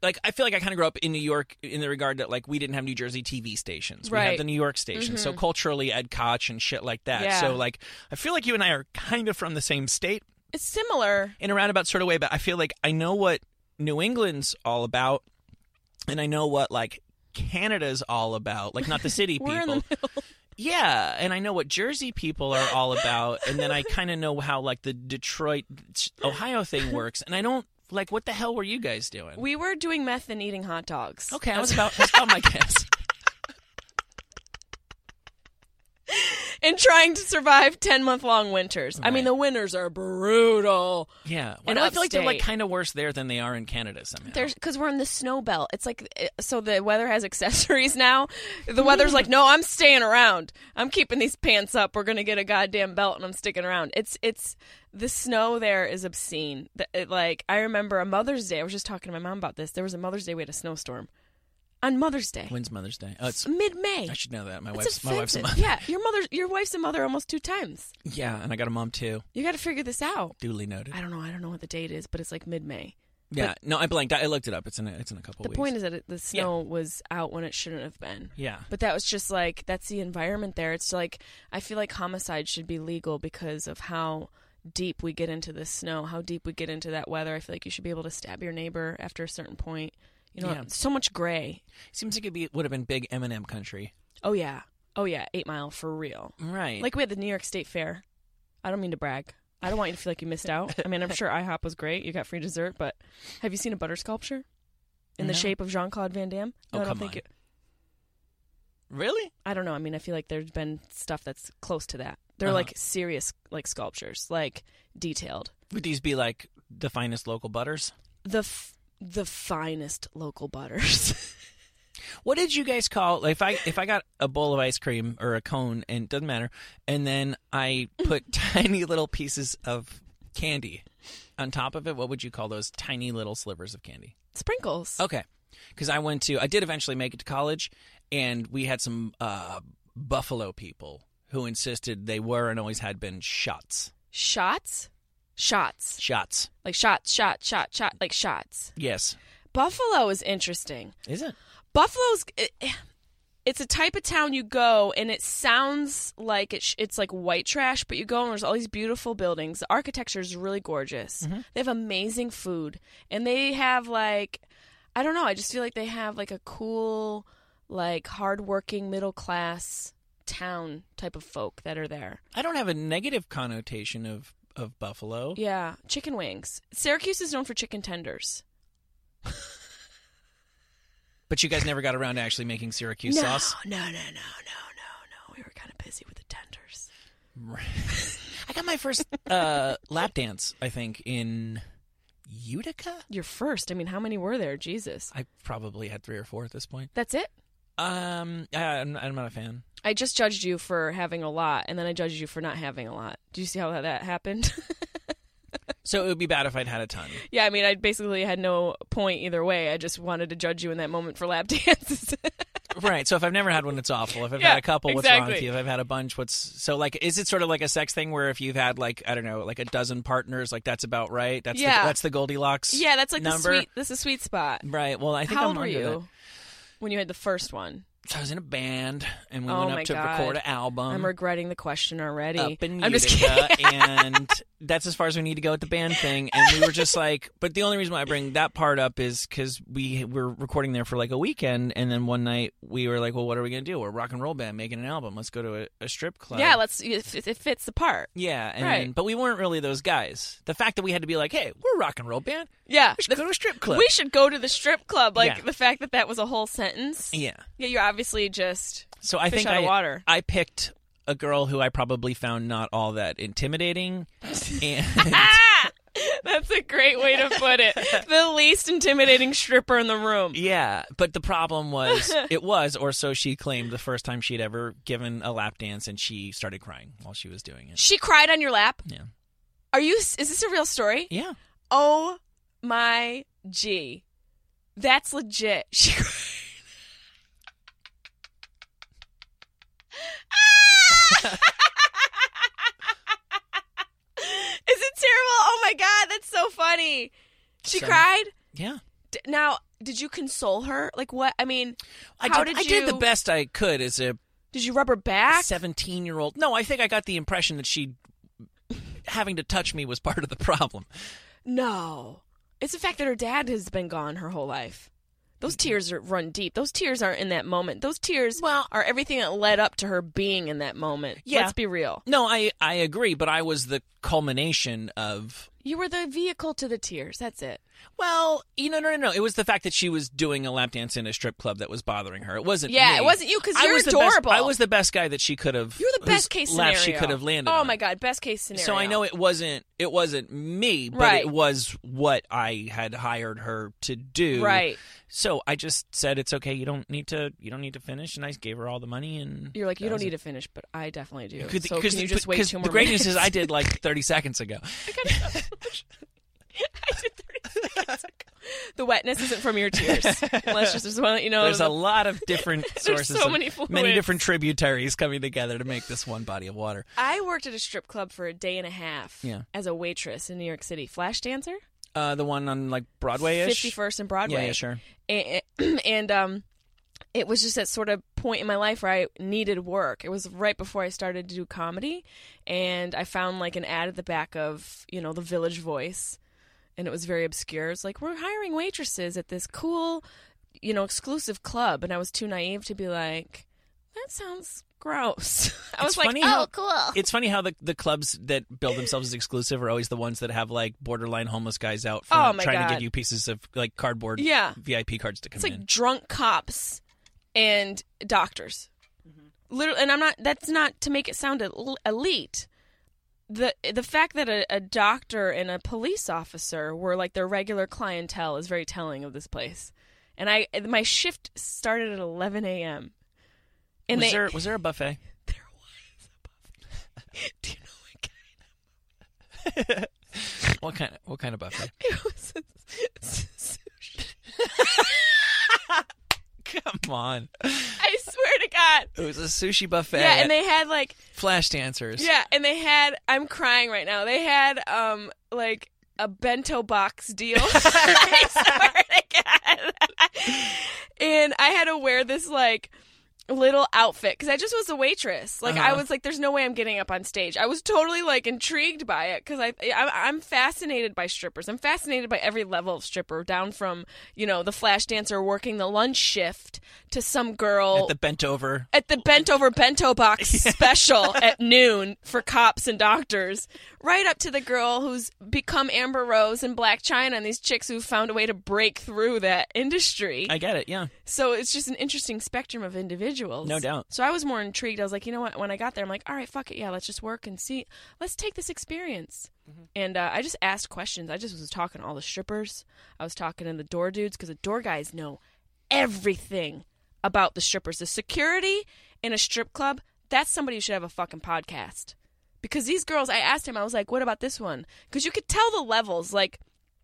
like I feel like I kind of grew up in New York in the regard that like we didn't have New Jersey TV stations. We Right. had the New York station. So culturally, Ed Koch and shit like that. Yeah. So like I feel like you and I are kind of from the same state It's similar. in a roundabout sort of way, but I feel like I know what New England's all about, and I know what like Canada's all about. Like not the city We're in people. the middle. Yeah, and I know what Jersey people are all about, and then I kind of know how like the Detroit, Ohio thing works, and I don't like what the hell were you guys doing? We were doing meth and eating hot dogs. Okay, that's about my guess. And trying to survive 10-month-long winters. I mean, Right. the winters are brutal. Yeah, And I feel like they're like upstate. kind of worse there than they are in Canada somehow. Because we're in the snow belt. It's like, so the weather has accessories now. The weather's like, no, I'm staying around. I'm keeping these pants up. We're going to get a goddamn belt and I'm sticking around. It's the snow there is obscene. Like, I remember a Mother's Day. I was just talking to my mom about this. There was a Mother's Day. We had a snowstorm. On Mother's Day. When's Mother's Day? Oh, it's Mid-May. I should know that. My It's wife's a offensive. mother. Yeah, your wife's a mother almost 2 times. Yeah, and I got a mom too. You got to figure this out. Duly noted. I don't know what the date is, but it's like mid-May. Yeah, no, I blanked. I looked it up. It's in a couple The weeks. point is that the snow was out when it shouldn't have been. Yeah. But that was just like, that's the environment there. It's like, I feel like homicide should be legal because of how deep we get into the snow, how deep we get into that weather. I feel like you should be able to stab your neighbor after a certain point. You know, Yeah. so much gray. Seems like would have been big M&M country. Oh, yeah. 8 Mile for real. Right. Like we had the New York State Fair. I don't mean to brag. I don't want you to feel like you missed out. I mean, I'm sure IHOP was great. You got free dessert, but have you seen a butter sculpture in the No. shape of Jean-Claude Van Damme? No, Oh, I don't come think on. it. Really? I don't know. I mean, I feel like there's been stuff that's close to that. They're like serious, like sculptures, like detailed. Would these be like the finest local butters? The finest local butters. What did you guys call like, if I got a bowl of ice cream or a cone, and it doesn't matter, and then I put tiny little pieces of candy on top of it, what would you call those tiny little slivers of candy? Sprinkles. Okay, because I did eventually make it to college, and we had some Buffalo people who insisted they were and always had been shots. Shots. Like shot, like shots. Yes. Buffalo is interesting. Is it? Buffalo's it's a type of town you go and it sounds like it's like white trash, but you go and there's all these beautiful buildings. The architecture is really gorgeous. They have amazing food, and they have like, I don't know, I just feel like they have like a cool, like hardworking middle class town type of folk that are there. I don't have a negative connotation of Buffalo. Yeah, chicken wings. Syracuse is known for chicken tenders. But you guys never got around to actually making Syracuse sauce? No. We were kind of busy with the tenders. I got my first lap dance, I think, in Utica? Your first. I mean, how many were there? Jesus. I probably had 3 or 4 at this point. That's it? I'm not a fan. I just judged you for having a lot, and then I judged you for not having a lot. Do you see how that happened? So it would be bad if I'd had a ton. Yeah, I mean, I basically had no point either way. I just wanted to judge you in that moment for lap dances. Right. So if I've never had one, it's awful. If I've Yeah, had a couple, what's wrong with exactly. you? If I've had a bunch, what's... So, like, is it sort of like a sex thing where if you've had, like, I don't know, like a dozen partners, like, that's about right? That's Yeah. that's the Goldilocks Yeah, that's like number? that's a sweet spot. Right. Well, I think How I'm old were under you that. when you had the first one? So I was in a band, and we Oh went my up to God. record an album. I'm regretting the question already. Up in I'm just Utica, kidding. and that's as far as we need to go with the band thing. And we were just like, but the only reason why I bring that part up is because we were recording there for like a weekend, and then one night we were like, well, what are we gonna do? We're a rock and roll band making an album. Let's go to a strip club. Yeah, it fits the part. Yeah, and Right. but we weren't really those guys. The fact that we had to be like, hey, we're a rock and roll band. Yeah, We should go to a strip club. We should go to the strip club. Like Yeah. the fact that was a whole sentence. Yeah. Yeah, you're obviously just So I fish think out of water. I picked a girl who I probably found not all that intimidating. And That's a great way to put it. The least intimidating stripper in the room. yeah, but the problem was, or so she claimed, the first time she'd ever given a lap dance, and she started crying while she was doing it. She cried on your lap? Yeah. Is this a real story? Yeah. Oh my G. That's legit. She cried. Is it terrible? Oh my God, that's so funny. She So- cried? Yeah. Now, did you console her? Like what? I mean, I did the best I could as a. Did you rub her back? 17-year-old. No, I think I got the impression that she having to touch me was part of the problem. No. It's the fact that her dad has been gone her whole life. Those tears run deep. Those tears aren't in that moment. Those tears are everything that led up to her being in that moment. Yeah. Let's be real. No, I agree, but I was the culmination of... You were the vehicle to the tears. That's it. Well, no. It was the fact that she was doing a lap dance in a strip club that was bothering her. It wasn't me. It wasn't you because you're adorable. I was the best guy that she could have. You're the best case scenario. Lap she could have landed. Oh on. my God, best case scenario. So I know it wasn't me, but it was what I had hired her to do. Right. So I just said it's okay. You don't need to finish, and I gave her all the money. And you're like, you don't need to finish, but I definitely do. So can you just wait 2 more minutes? The great news is I did like 30 seconds ago. I did 30 seconds ago. The wetness isn't from your tears. Let's just want to let you know. There's a lot of different sources. There's so many fluids. Many different tributaries coming together to make this one body of water. I worked at a strip club for a day and a half as a waitress in New York City. Flash Dancer? The one on like Broadway-ish? 51st and Broadway. Yeah, sure. And it was just that sort of point in my life where I needed work. It was right before I started to do comedy, and I found like an ad at the back of, The Village Voice. And it was very obscure. It's like, we're hiring waitresses at this cool, exclusive club. And I was too naive to be like, that sounds gross. I was like, oh, cool. It's funny how the clubs that build themselves as exclusive are always the ones that have like borderline homeless guys out front trying to give you pieces of like cardboard VIP cards to come in. It's like drunk cops and doctors. Mm-hmm. Literally, and that's not to make it sound elite. The fact that a doctor and a police officer were like their regular clientele is very telling of this place. And my shift started at 11 a.m. And was there a buffet? There was a buffet. Do you know what kind? What kind of buffet? It was sushi. Come on. I swear to God. It was a sushi buffet. Yeah, and they had like Flash Dancers. Yeah, and they had, I'm crying right now. They had like a bento box deal. I swear to God. And I had to wear this like little outfit because I just was a waitress. Like I was like, there's no way I'm getting up on stage. I was totally like intrigued by it because I'm fascinated by strippers. I'm fascinated by every level of stripper, down from the Flash Dancer working the lunch shift to some girl at the bent over bento box special at noon for cops and doctors, right up to the girl who's become Amber Rose and Black China and these chicks who found a way to break through that industry. I get it, yeah. So it's just an interesting spectrum of individuals. No doubt. So I was more intrigued. I was like, you know what? When I got there, I'm like, all right, fuck it. Yeah, let's just work and see. Let's take this experience. Mm-hmm. And I just asked questions. I just was talking to all the strippers. I was talking to the door dudes because the door guys know everything about the strippers. The security in a strip club, that's somebody who should have a fucking podcast. Because these girls, I asked him, I was like, what about this one? Because you could tell the levels. Like,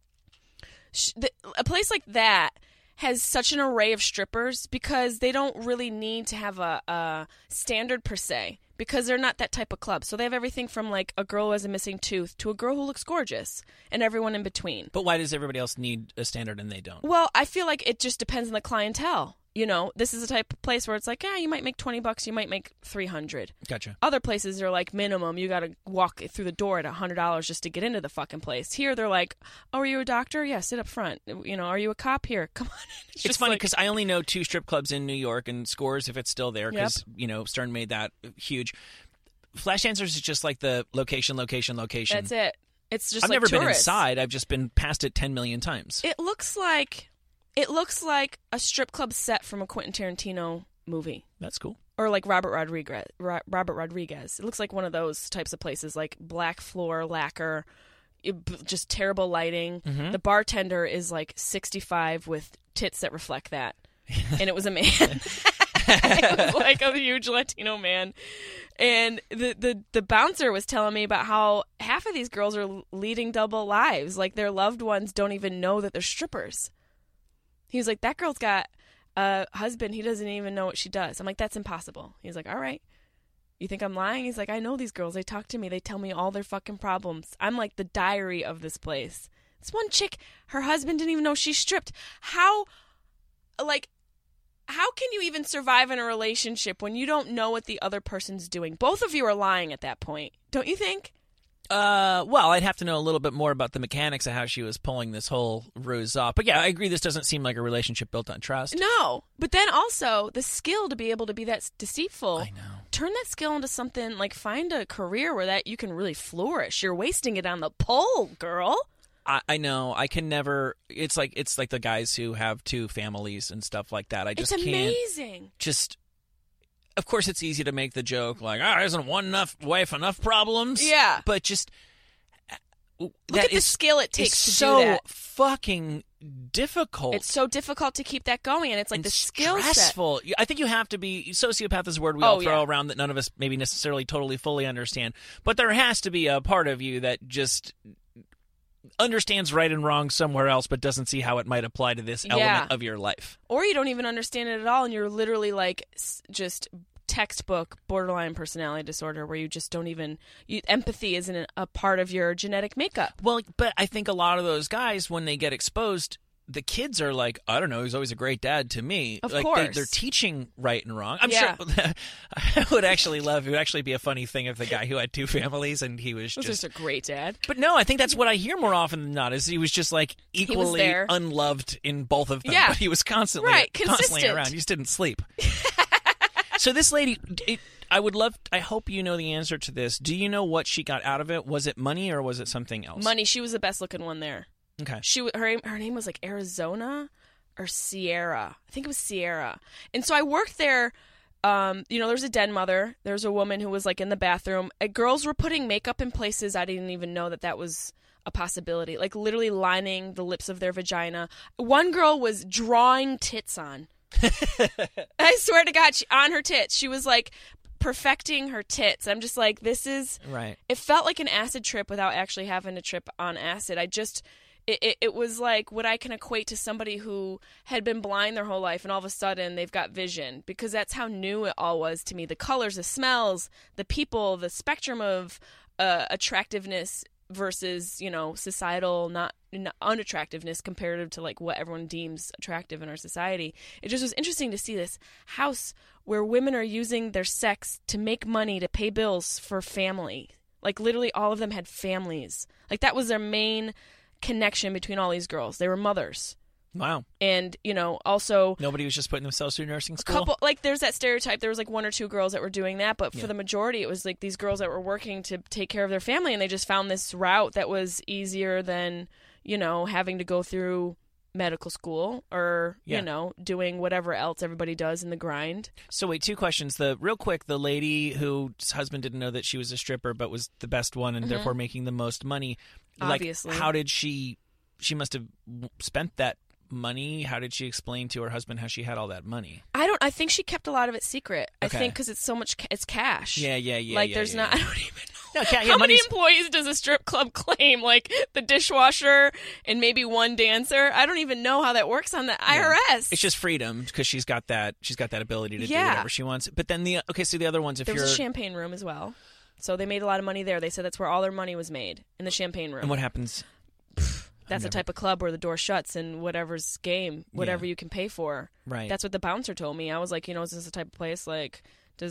a place like that has such an array of strippers because they don't really need to have a standard per se because they're not that type of club. So they have everything from like a girl who has a missing tooth to a girl who looks gorgeous and everyone in between. But why does everybody else need a standard and they don't? Well, I feel like it just depends on the clientele. This is a type of place where it's like, you might make $20, you might make $300. Gotcha. Other places are like minimum. You got to walk through the door at $100 just to get into the fucking place. Here they're like, oh, are you a doctor? Yeah, sit up front. Are you a cop? Here, come on. It's funny because I only know 2 strip clubs in New York and Scores if it's still there because Stern made that huge. Flash Dancers is just like the location. That's it. It's just I've never been inside. I've just been past it 10 million times. It looks like a strip club set from a Quentin Tarantino movie. That's cool. Or like Robert Rodriguez. It looks like one of those types of places, like black floor, lacquer, just terrible lighting. Mm-hmm. The bartender is like 65 with tits that reflect that. And it was a man. It was like a huge Latino man. And the bouncer was telling me about how half of these girls are leading double lives. Like their loved ones don't even know that they're strippers. He was like, that girl's got a husband. He doesn't even know what she does. I'm like, that's impossible. He's like, all right. You think I'm lying? He's like, I know these girls. They talk to me. They tell me all their fucking problems. I'm like the diary of this place. This one chick, her husband didn't even know she stripped. How like, how can you even survive in a relationship when you don't know what the other person's doing? Both of you are lying at that point, don't you think? Well, I'd have to know a little bit more about the mechanics of how she was pulling this whole ruse off. But yeah, I agree. This doesn't seem like a relationship built on trust. No, but then also the skill to be able to be that deceitful. I know. Turn that skill into something like find a career where that you can really flourish. You're wasting it on the pull, girl. I know. I can never. It's like the guys who have 2 families and stuff like that. I just it's can't. Amazing. Just. Of course, it's easy to make the joke like, isn't one wife enough problems? Yeah. But just look at the skill it takes to so do that. Fucking difficult. It's so difficult to keep that going, and it's like the skill set. Stressful. I think you have to be. Sociopath is a word we all throw around that none of us maybe necessarily totally fully understand. But there has to be a part of you that just understands right and wrong somewhere else, but doesn't see how it might apply to this element of your life. Or you don't even understand it at all, and you're literally like just textbook borderline personality disorder where you just don't even empathy isn't a part of your genetic makeup. Well, but I think a lot of those guys, when they get exposed, the kids are like, I don't know, he's always a great dad to me. Of like course. They're teaching right and wrong. I'm sure I would actually it would actually be a funny thing if the guy who had 2 families and he was just a great dad. But no, I think that's what I hear more often than not is he was just like equally unloved in both of them. Yeah. But he was constantly around. He just didn't sleep. So this lady, I hope you know the answer to this. Do you know what she got out of it? Was it money or was it something else? Money. She was the best looking one there. Okay. Her name was like Arizona or Sierra. I think it was Sierra. And so I worked there. There's a den mother. There's a woman who was like in the bathroom. Girls were putting makeup in places I didn't even know that was a possibility. Like literally lining the lips of their vagina. One girl was drawing tits on. I swear to God, on her tits. She was like perfecting her tits. I'm just like, this is right. It felt like an acid trip without actually having to trip on acid. It was like what I can equate to somebody who had been blind their whole life and all of a sudden they've got vision, because that's how new it all was to me. The colors, the smells, the people, the spectrum of attractiveness versus, societal not unattractiveness comparative to like what everyone deems attractive in our society. It just was interesting to see this house where women are using their sex to make money to pay bills for family. Like literally all of them had families. Like that was their main connection between all these girls. They were mothers. Wow. And, also nobody was just putting themselves through nursing school. There's that stereotype. There was like 1 or 2 girls that were doing that, but for the majority, it was like these girls that were working to take care of their family, and they just found this route that was easier than, having to go through medical school or, doing whatever else everybody does in the grind. So wait, 2 questions. Real quick, the lady whose husband didn't know that she was a stripper but was the best one and therefore making the most money. Obviously. Like, how did she must have spent that money? How did she explain to her husband how she had all that money? I think she kept a lot of it secret. Okay. I think because it's so much, it's cash. Yeah. Like there's not, I don't even know. No, how many employees does a strip club claim? Like the dishwasher and maybe 1 dancer? I don't even know how that works on the IRS. It's just freedom because she's got that ability to do whatever she wants. But then the other ones, there was a champagne room as well. So they made a lot of money there. They said that's where all their money was made, in the champagne room. And what happens? That's a type of club where the door shuts and whatever's game, whatever you can pay for. Right. That's what the bouncer told me. I was like, is this the type of place do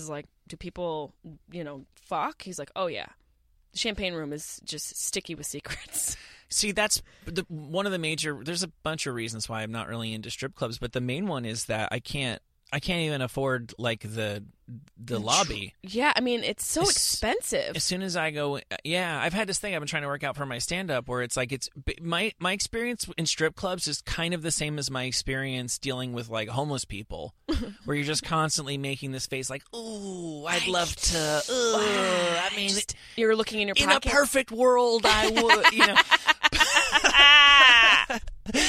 people, fuck? He's like, oh yeah. The champagne room is just sticky with secrets. See, that's one of the major, there's a bunch of reasons why I'm not really into strip clubs, but the main one is that I can't even afford like the lobby. Yeah, I mean, it's so expensive. As soon as I go, I've had this thing I've been trying to work out for my stand-up where it's like my experience in strip clubs is kind of the same as my experience dealing with like homeless people, where you're just constantly making this face like, ooh, I'd love to. I mean, you're looking in your pocket. In a perfect world, I would,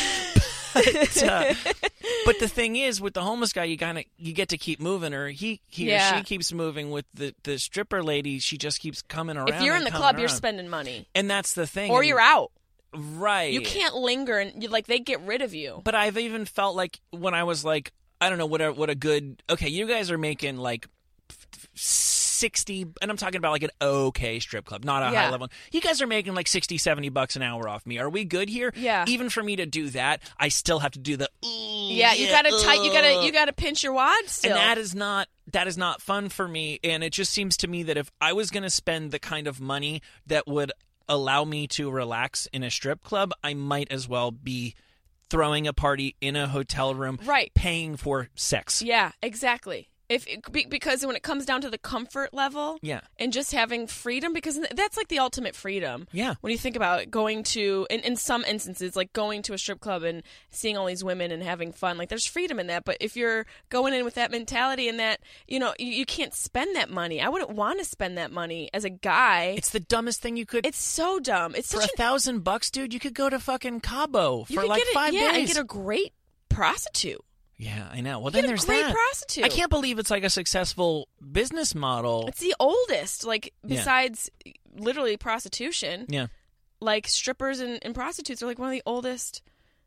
But the thing is, with the homeless guy, you get to keep moving her. He or she keeps moving. With the stripper lady, she just keeps coming around. If you're in the club, you're spending money, and that's the thing. Or you're out. Right. You can't linger, and they get rid of you. But I've even felt like when I was like, I don't know what a good. Okay, you guys are making like 60, and I'm talking about like an okay strip club, not a high level. You guys are making like $60-$70 an hour off me. Are we good here? Yeah. Even for me to do that, I still have to do the you gotta pinch your wad still. And that is not fun for me. And it just seems to me that if I was going to spend the kind of money that would allow me to relax in a strip club, I might as well be throwing a party in a hotel room, paying for sex. Yeah, exactly. Because when it comes down to the comfort level, and just having freedom, because that's like the ultimate freedom. Yeah. When you think about it, going to, in some instances, like going to a strip club and seeing all these women and having fun, like there's freedom in that. But if you're going in with that mentality and that, you can't spend that money. I wouldn't want to spend that money as a guy. It's the dumbest thing you could. It's so dumb. It's for $1,000, dude. You could go to fucking Cabo for like 5 days. Yeah, and get a great prostitute. Yeah, I know. Well, then there's that. Great prostitute. I can't believe it's like a successful business model. It's the oldest, like besides literally prostitution. Yeah, like strippers and prostitutes are like one of the oldest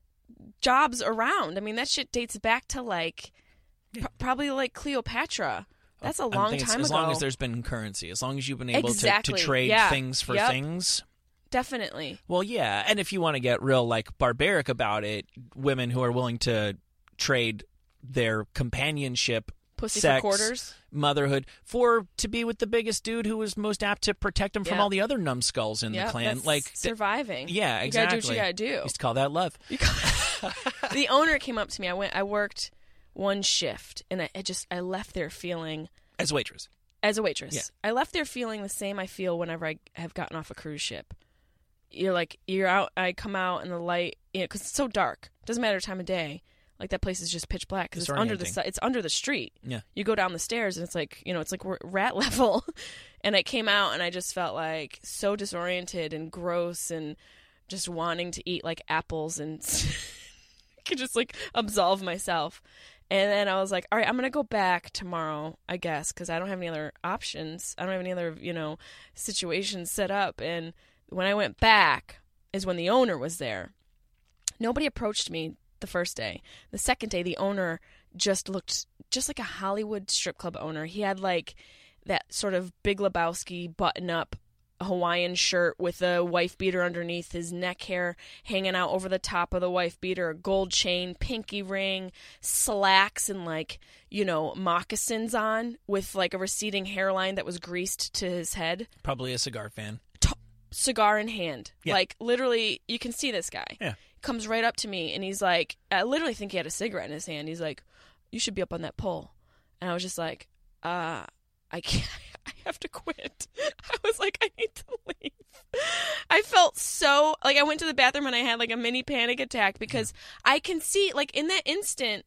jobs around. I mean, that shit dates back to like probably like Cleopatra. That's a long time ago. As long as there's been currency, as long as you've been able to trade things for things. Definitely. Well, yeah, and if you want to get real like barbaric about it, women who are willing to trade their companionship, pussy sex, for quarters, motherhood, to be with the biggest dude who was most apt to protect him from all the other numbsculls in the clan. That's like surviving. Yeah, exactly. You gotta do what you gotta do. Used to call that love. The owner came up to me. I worked one shift, and I left there feeling as a waitress. Yeah. I left there feeling the same I feel whenever I have gotten off a cruise ship. You're out. I come out in the light, because it's so dark. Doesn't matter the time of day. Like that place is just pitch black because it's under the street. Yeah, you go down the stairs and it's like it's like we're rat level. And I came out and I just felt like so disoriented and gross and just wanting to eat like apples and could just like absolve myself. And then I was like, all right, I'm gonna go back tomorrow, I guess, because I don't have any other options. I don't have any other situations set up. And when I went back is when the owner was there. Nobody approached me the first day. The second day, the owner just looked just like a Hollywood strip club owner. He had like that sort of Big Lebowski button-up Hawaiian shirt with a wife beater underneath, his neck hair hanging out over the top of the wife beater, a gold chain, pinky ring, slacks, and moccasins on with like a receding hairline that was greased to his head. Probably a cigar fan. Cigar in hand. Yeah. Like literally, you can see this guy. Yeah. Comes right up to me and he's like, I literally think he had a cigarette in his hand. He's like, you should be up on that pole. And I was just like, I can't, I have to quit. I was like, I need to leave. I felt so, like I went to the bathroom and I had like a mini panic attack because I can see like in that instant,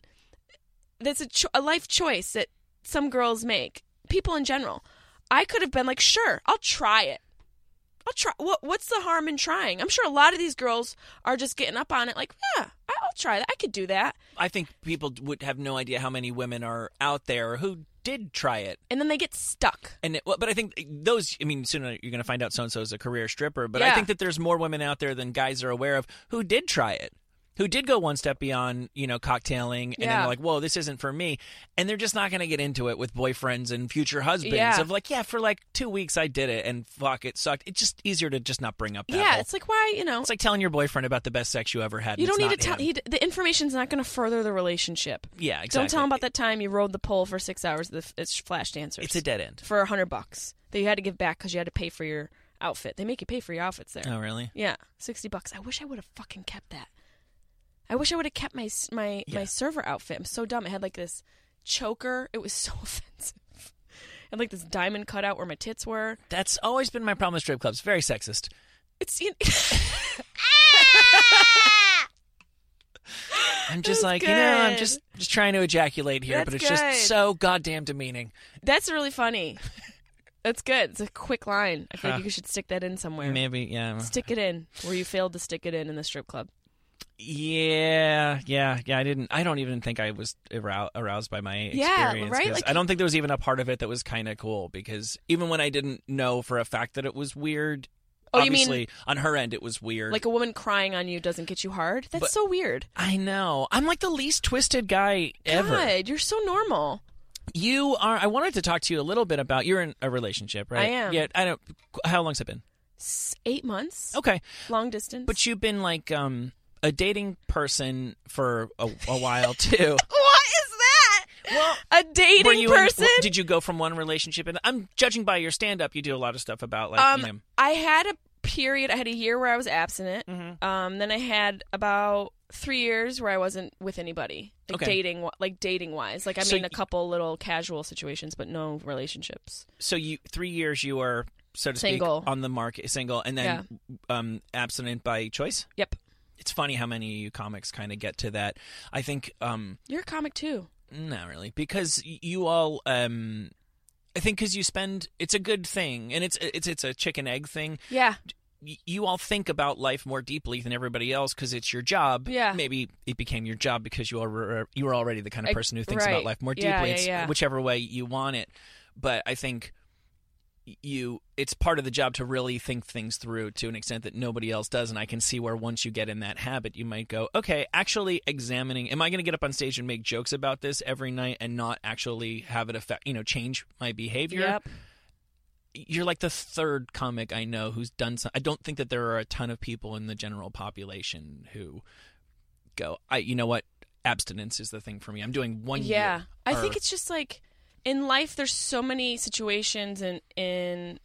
that's a life choice that some girls make, people in general. I could have been like, sure, I'll try it. I'll try. What's the harm in trying? I'm sure a lot of these girls are just getting up on it like, yeah, I'll try that. I could do that. I think people would have no idea how many women are out there who did try it. And then they get stuck. But I think soon you're going to find out so-and-so is a career stripper, but I think that there's more women out there than guys are aware of who did try it. Who did go one step beyond, cocktailing, and then they're like, whoa, this isn't for me. And they're just not going to get into it with boyfriends and future husbands of like, for like 2 weeks I did it, and fuck, it sucked. It's just easier to just not bring up that whole. It's like, why, It's like telling your boyfriend about the best sex you ever had. You don't need to tell. The information's not going to further the relationship. Yeah, exactly. Don't tell him about that time you rode the pole for 6 hours. It's flash dancers. It's a dead end. For $100 that you had to give back because you had to pay for your outfit. They make you pay for your outfits there. Oh, really? Yeah, $60. I wish I would have fucking kept that. I wish I would have kept my server outfit. I'm so dumb. It had like this choker. It was so offensive. And like this diamond cutout where my tits were. That's always been my problem with strip clubs. Very sexist. It's I'm just like, I'm just trying to ejaculate here, but it's just so goddamn demeaning. That's really funny. That's good. It's a quick line. I feel like you should stick that in somewhere. Maybe, yeah. Stick it in where you failed to stick it in the strip club. Yeah. I don't even think I was aroused by my experience. Yeah, right? Like, I don't think there was even a part of it that was kind of cool, because even when I didn't know for a fact that it was weird, obviously, you mean, on her end it was weird. Like a woman crying on you doesn't get you hard? That's so weird. I know. I'm like the least twisted guy ever. God, you're so normal. I wanted to talk to you a little bit about, you're in a relationship, right? I am. Yeah, I don't, how long's it been? 8 months. Okay. Long distance. But you've been like a dating person for a while too. What is that? Well, a dating person? Did you go from one relationship? And I'm judging by your stand-up, you do a lot of stuff about like, you know. I had a period, I had a year where I was abstinent. Mm-hmm. Then I had about 3 years where I wasn't with anybody, like dating wise. Like, I mean, a couple little casual situations, but no relationships. So 3 years you were, so to speak, on the market, single, and then abstinent by choice? Yep. It's funny how many of you comics kind of get to that. I think you're a comic too. Not really, because you all I think because you spend, it's a good thing, and it's a chicken egg thing. Yeah. You all think about life more deeply than everybody else because it's your job. Yeah. Maybe it became your job because you were already the kind of person who thinks about life more deeply. It's whichever way you want it. But I think it's part of the job to really think things through to an extent that nobody else does. And I can see where once you get in that habit, you might go, okay, actually examining, am I going to get up on stage and make jokes about this every night and not actually have it affect, change my behavior? Yep. You're like the third comic I know who's done something. I don't think that there are a ton of people in the general population who go, you know what, abstinence is the thing for me. I'm doing 1 year. Yeah. I think it's just like, in life, there's so many situations and in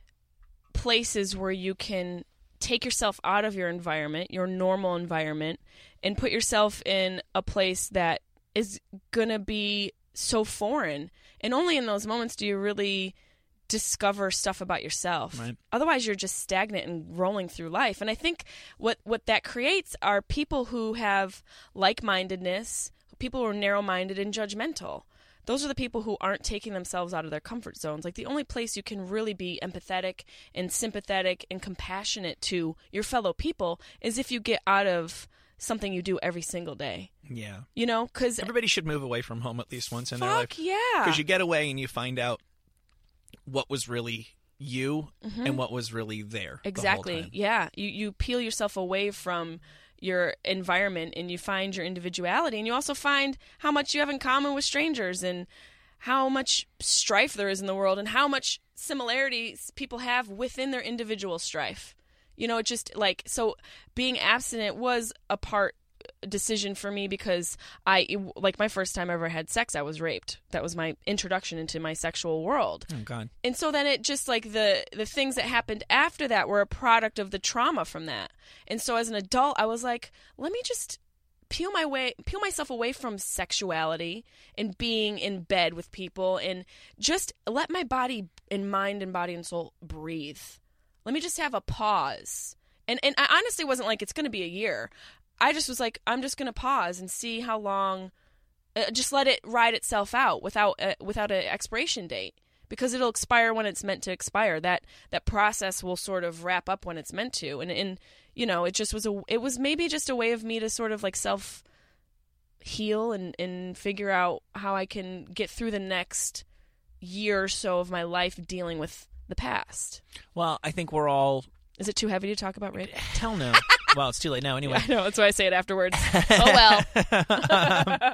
places where you can take yourself out of your environment, your normal environment, and put yourself in a place that is going to be so foreign. And only in those moments do you really discover stuff about yourself. Right. Otherwise, you're just stagnant and rolling through life. And I think what that creates are people who have like-mindedness, people who are narrow-minded and judgmental. Those are the people who aren't taking themselves out of their comfort zones. Like, the only place you can really be empathetic and sympathetic and compassionate to your fellow people is if you get out of something you do every single day. Yeah. Because everybody should move away from home at least once in their life. Yeah. Because you get away and you find out what was really you and what was really there. Exactly. The whole time. Yeah. You peel yourself away from your environment and you find your individuality, and you also find how much you have in common with strangers and how much strife there is in the world and how much similarities people have within their individual strife. It just like, so being abstinent was a decision for me because my first time I ever had sex, I was raped. That was my introduction into my sexual world. Oh God. And so then it just like the things that happened after that were a product of the trauma from that. And so as an adult, I was like, let me just peel myself away from sexuality and being in bed with people and just let my body and mind and body and soul breathe. Let me just have a pause. And I honestly wasn't like, it's going to be a year. I just was like, I'm just going to pause and see how long, just let it ride itself out without an expiration date, because it'll expire when it's meant to expire. That process will sort of wrap up when it's meant to. And it just was it was maybe just a way of me to sort of like self heal and figure out how I can get through the next year or so of my life dealing with the past. Well, I think we're all... Is it too heavy to talk about rape? Hell no. Well, it's too late now anyway. Yeah, I know, that's why I say it afterwards. Oh, well.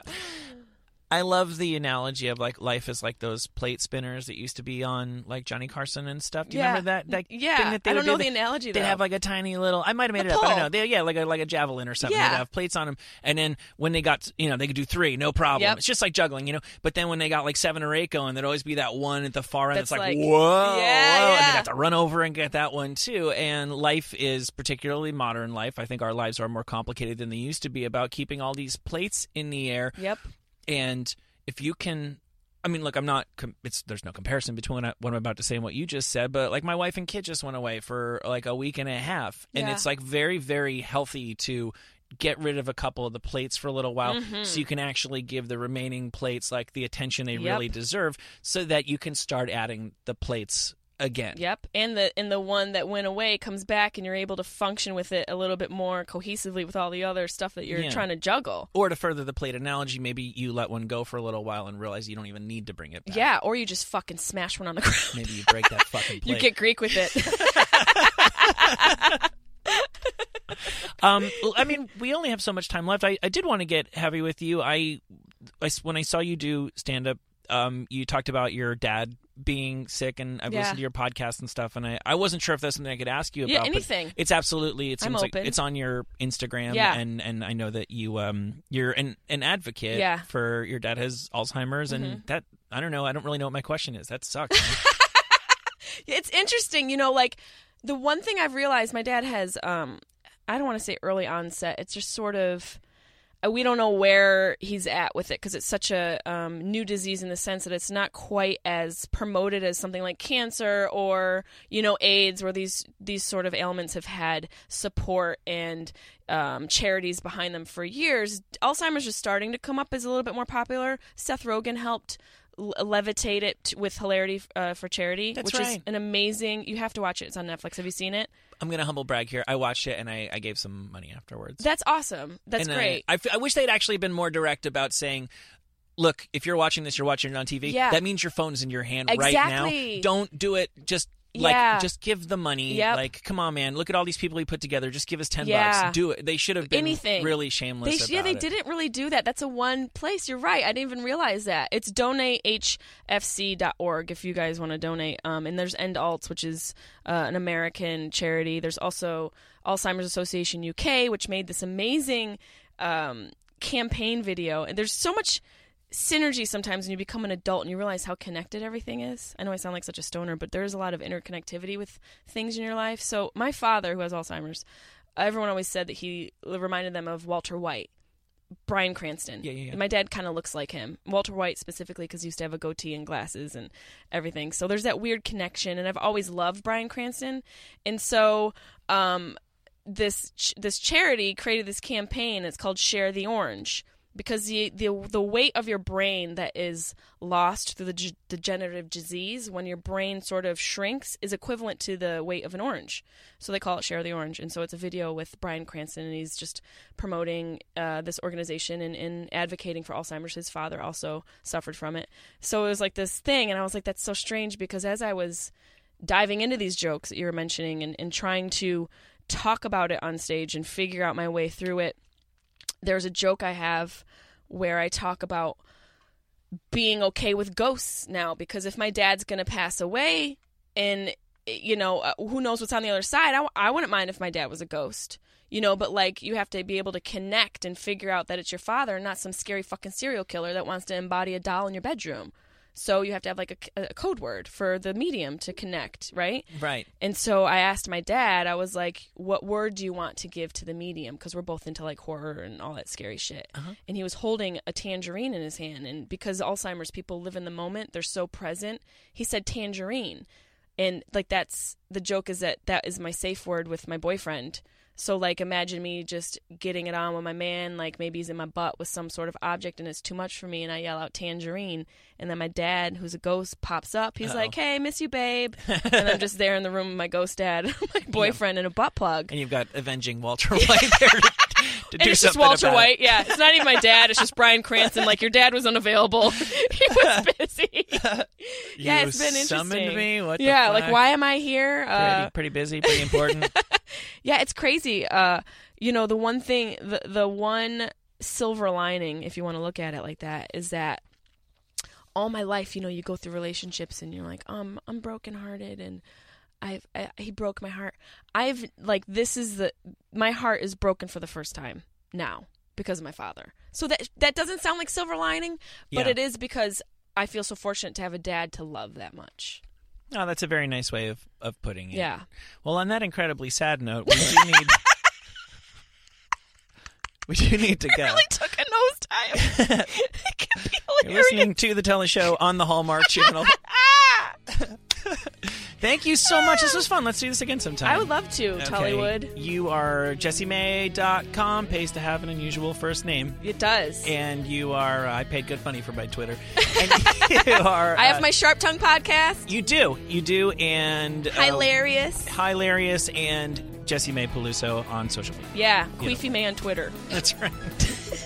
I love the analogy of like life is like those plate spinners that used to be on like Johnny Carson and stuff. Do you remember that thing that they I would don't know do? the analogy though. They'd have like a tiny little, I might have made it up, I don't know. Like a javelin or something. Yeah. They'd have plates on them. And then when they got, they could do 3, no problem. Yep. It's just like juggling, But then when they got like 7 or 8 going, there'd always be that one at the far end that's like, whoa. Yeah. And they'd have to run over and get that one too. And life is, particularly modern life, I think our lives are more complicated than they used to be, about keeping all these plates in the air. Yep. And if you can, I mean, look, there's no comparison between what I'm about to say and what you just said, but like my wife and kid just went away for like a week and a half. And it's like very, very healthy to get rid of a couple of the plates for a little while so you can actually give the remaining plates like the attention they really deserve, so that you can start adding the plates again. Yep. And the one that went away comes back and you're able to function with it a little bit more cohesively with all the other stuff that you're trying to juggle. Or to further the plate analogy, maybe you let one go for a little while and realize you don't even need to bring it back. Yeah, or you just fucking smash one on the ground. Maybe you break that fucking plate. You get Greek with it. I mean, we only have so much time left. I did want to get heavy with you. When I saw you do stand-up you talked about your dad being sick, and I've listened to your podcast and stuff, and I wasn't sure if that's something I could ask you about. Yeah, anything. It's absolutely. It seems I'm like open. it's on your Instagram, and I know that you're an advocate for your dad has Alzheimer's, and that I don't know. I don't really know what my question is. That sucks. It's interesting, like the one thing I've realized, my dad has. I don't want to say early onset. It's just sort of. We don't know where he's at with it because it's such a new disease in the sense that it's not quite as promoted as something like cancer or, AIDS, where these sort of ailments have had support and charities behind them for years. Alzheimer's is starting to come up as a little bit more popular. Seth Rogen helped levitate it with Hilarity for Charity, That's which right. is an amazing. You have to watch it. It's on Netflix. Have you seen it? I'm going to humble brag here. I watched it, and I gave some money afterwards. That's awesome. That's great. I wish they'd actually been more direct about saying, look, if you're watching this, you're watching it on TV. Yeah. That means your phone's in your hand Exactly. right now. Don't do it. Just just give the money. Yep. Like, come on, man. Look at all these people he put together. Just give us $10. Yeah. Do it. They should have been Anything. really shameless about they it. didn't really do that. That's a one place. You're right. I didn't even realize that. It's donatehfc.org if you guys want to donate. And there's End Alts, which is an American charity. There's also Alzheimer's Association UK, which made this amazing campaign video. And there's so much synergy sometimes when you become an adult and you realize how connected everything is. I know I sound like such a stoner, but there's a lot of interconnectivity with things in your life. So my father, who has Alzheimer's, everyone always said that he reminded them of Walter White, Bryan Cranston. Yeah. My dad kind of looks like him. Walter White specifically because he used to have a goatee and glasses and everything. So there's that weird connection, and I've always loved Bryan Cranston. And so this charity created this campaign. It's called Share the Orange. Because the weight of your brain that is lost through the degenerative disease, when your brain sort of shrinks, is equivalent to the weight of an orange. So they call it Share the Orange. And so it's a video with Bryan Cranston, and he's just promoting this organization and advocating for Alzheimer's. His father also suffered from it. So it was like this thing, and I was like, that's so strange, because as I was diving into these jokes that you were mentioning and trying to talk about it on stage and figure out my way through it, there's a joke I have where I talk about being okay with ghosts now, because if my dad's going to pass away and, who knows what's on the other side, I wouldn't mind if my dad was a ghost, but like you have to be able to connect and figure out that it's your father and not some scary fucking serial killer that wants to embody a doll in your bedroom. So you have to have like a code word for the medium to connect, right? Right. And so I asked my dad, I was like, what word do you want to give to the medium? Because we're both into like horror and all that scary shit. Uh-huh. And he was holding a tangerine in his hand. And because Alzheimer's people live in the moment, they're so present, he said tangerine. And like that's, the joke is that is my safe word with my boyfriend. So, like, imagine me just getting it on with my man, like maybe he's in my butt with some sort of object and it's too much for me, and I yell out tangerine, and then my dad, who's a ghost, pops up. He's like, hey, miss you, babe. And I'm just there in the room with my ghost dad, my boyfriend, and a butt plug. And you've got avenging Walter White there to do and it's just something Walter about White, it. yeah. It's not even my dad, it's just Bryan Cranston. Like, your dad was unavailable. He was busy. Yeah, it's been interesting. Summoned me? What the yeah, fuck? like, why am I here? Pretty busy, pretty important. Yeah, it's crazy. The one thing, the one silver lining, if you want to look at it like that, is that all my life, you go through relationships and you're like, I'm brokenhearted and he broke my heart. My heart is broken for the first time now because of my father. So that doesn't sound like silver lining, but it is, because I feel so fortunate to have a dad to love that much. Oh, that's a very nice way of putting it. Yeah. Well, on that incredibly sad note, we do need to go. I really took a nosedive. It can be hilarious. You're listening to The Tully Show on the Hallmark Channel. Thank you so much. This was fun. Let's do this again sometime. I would love to, okay. Tullywood. You are JessieMay.com. Pays to have an unusual first name. It does. And you are, I paid good money for my Twitter. And you are... I have my Sharp Tongue podcast. You do. And... Hilarious and Jessie May Peluso on social media. Yeah, Queefy May on Twitter. That's right.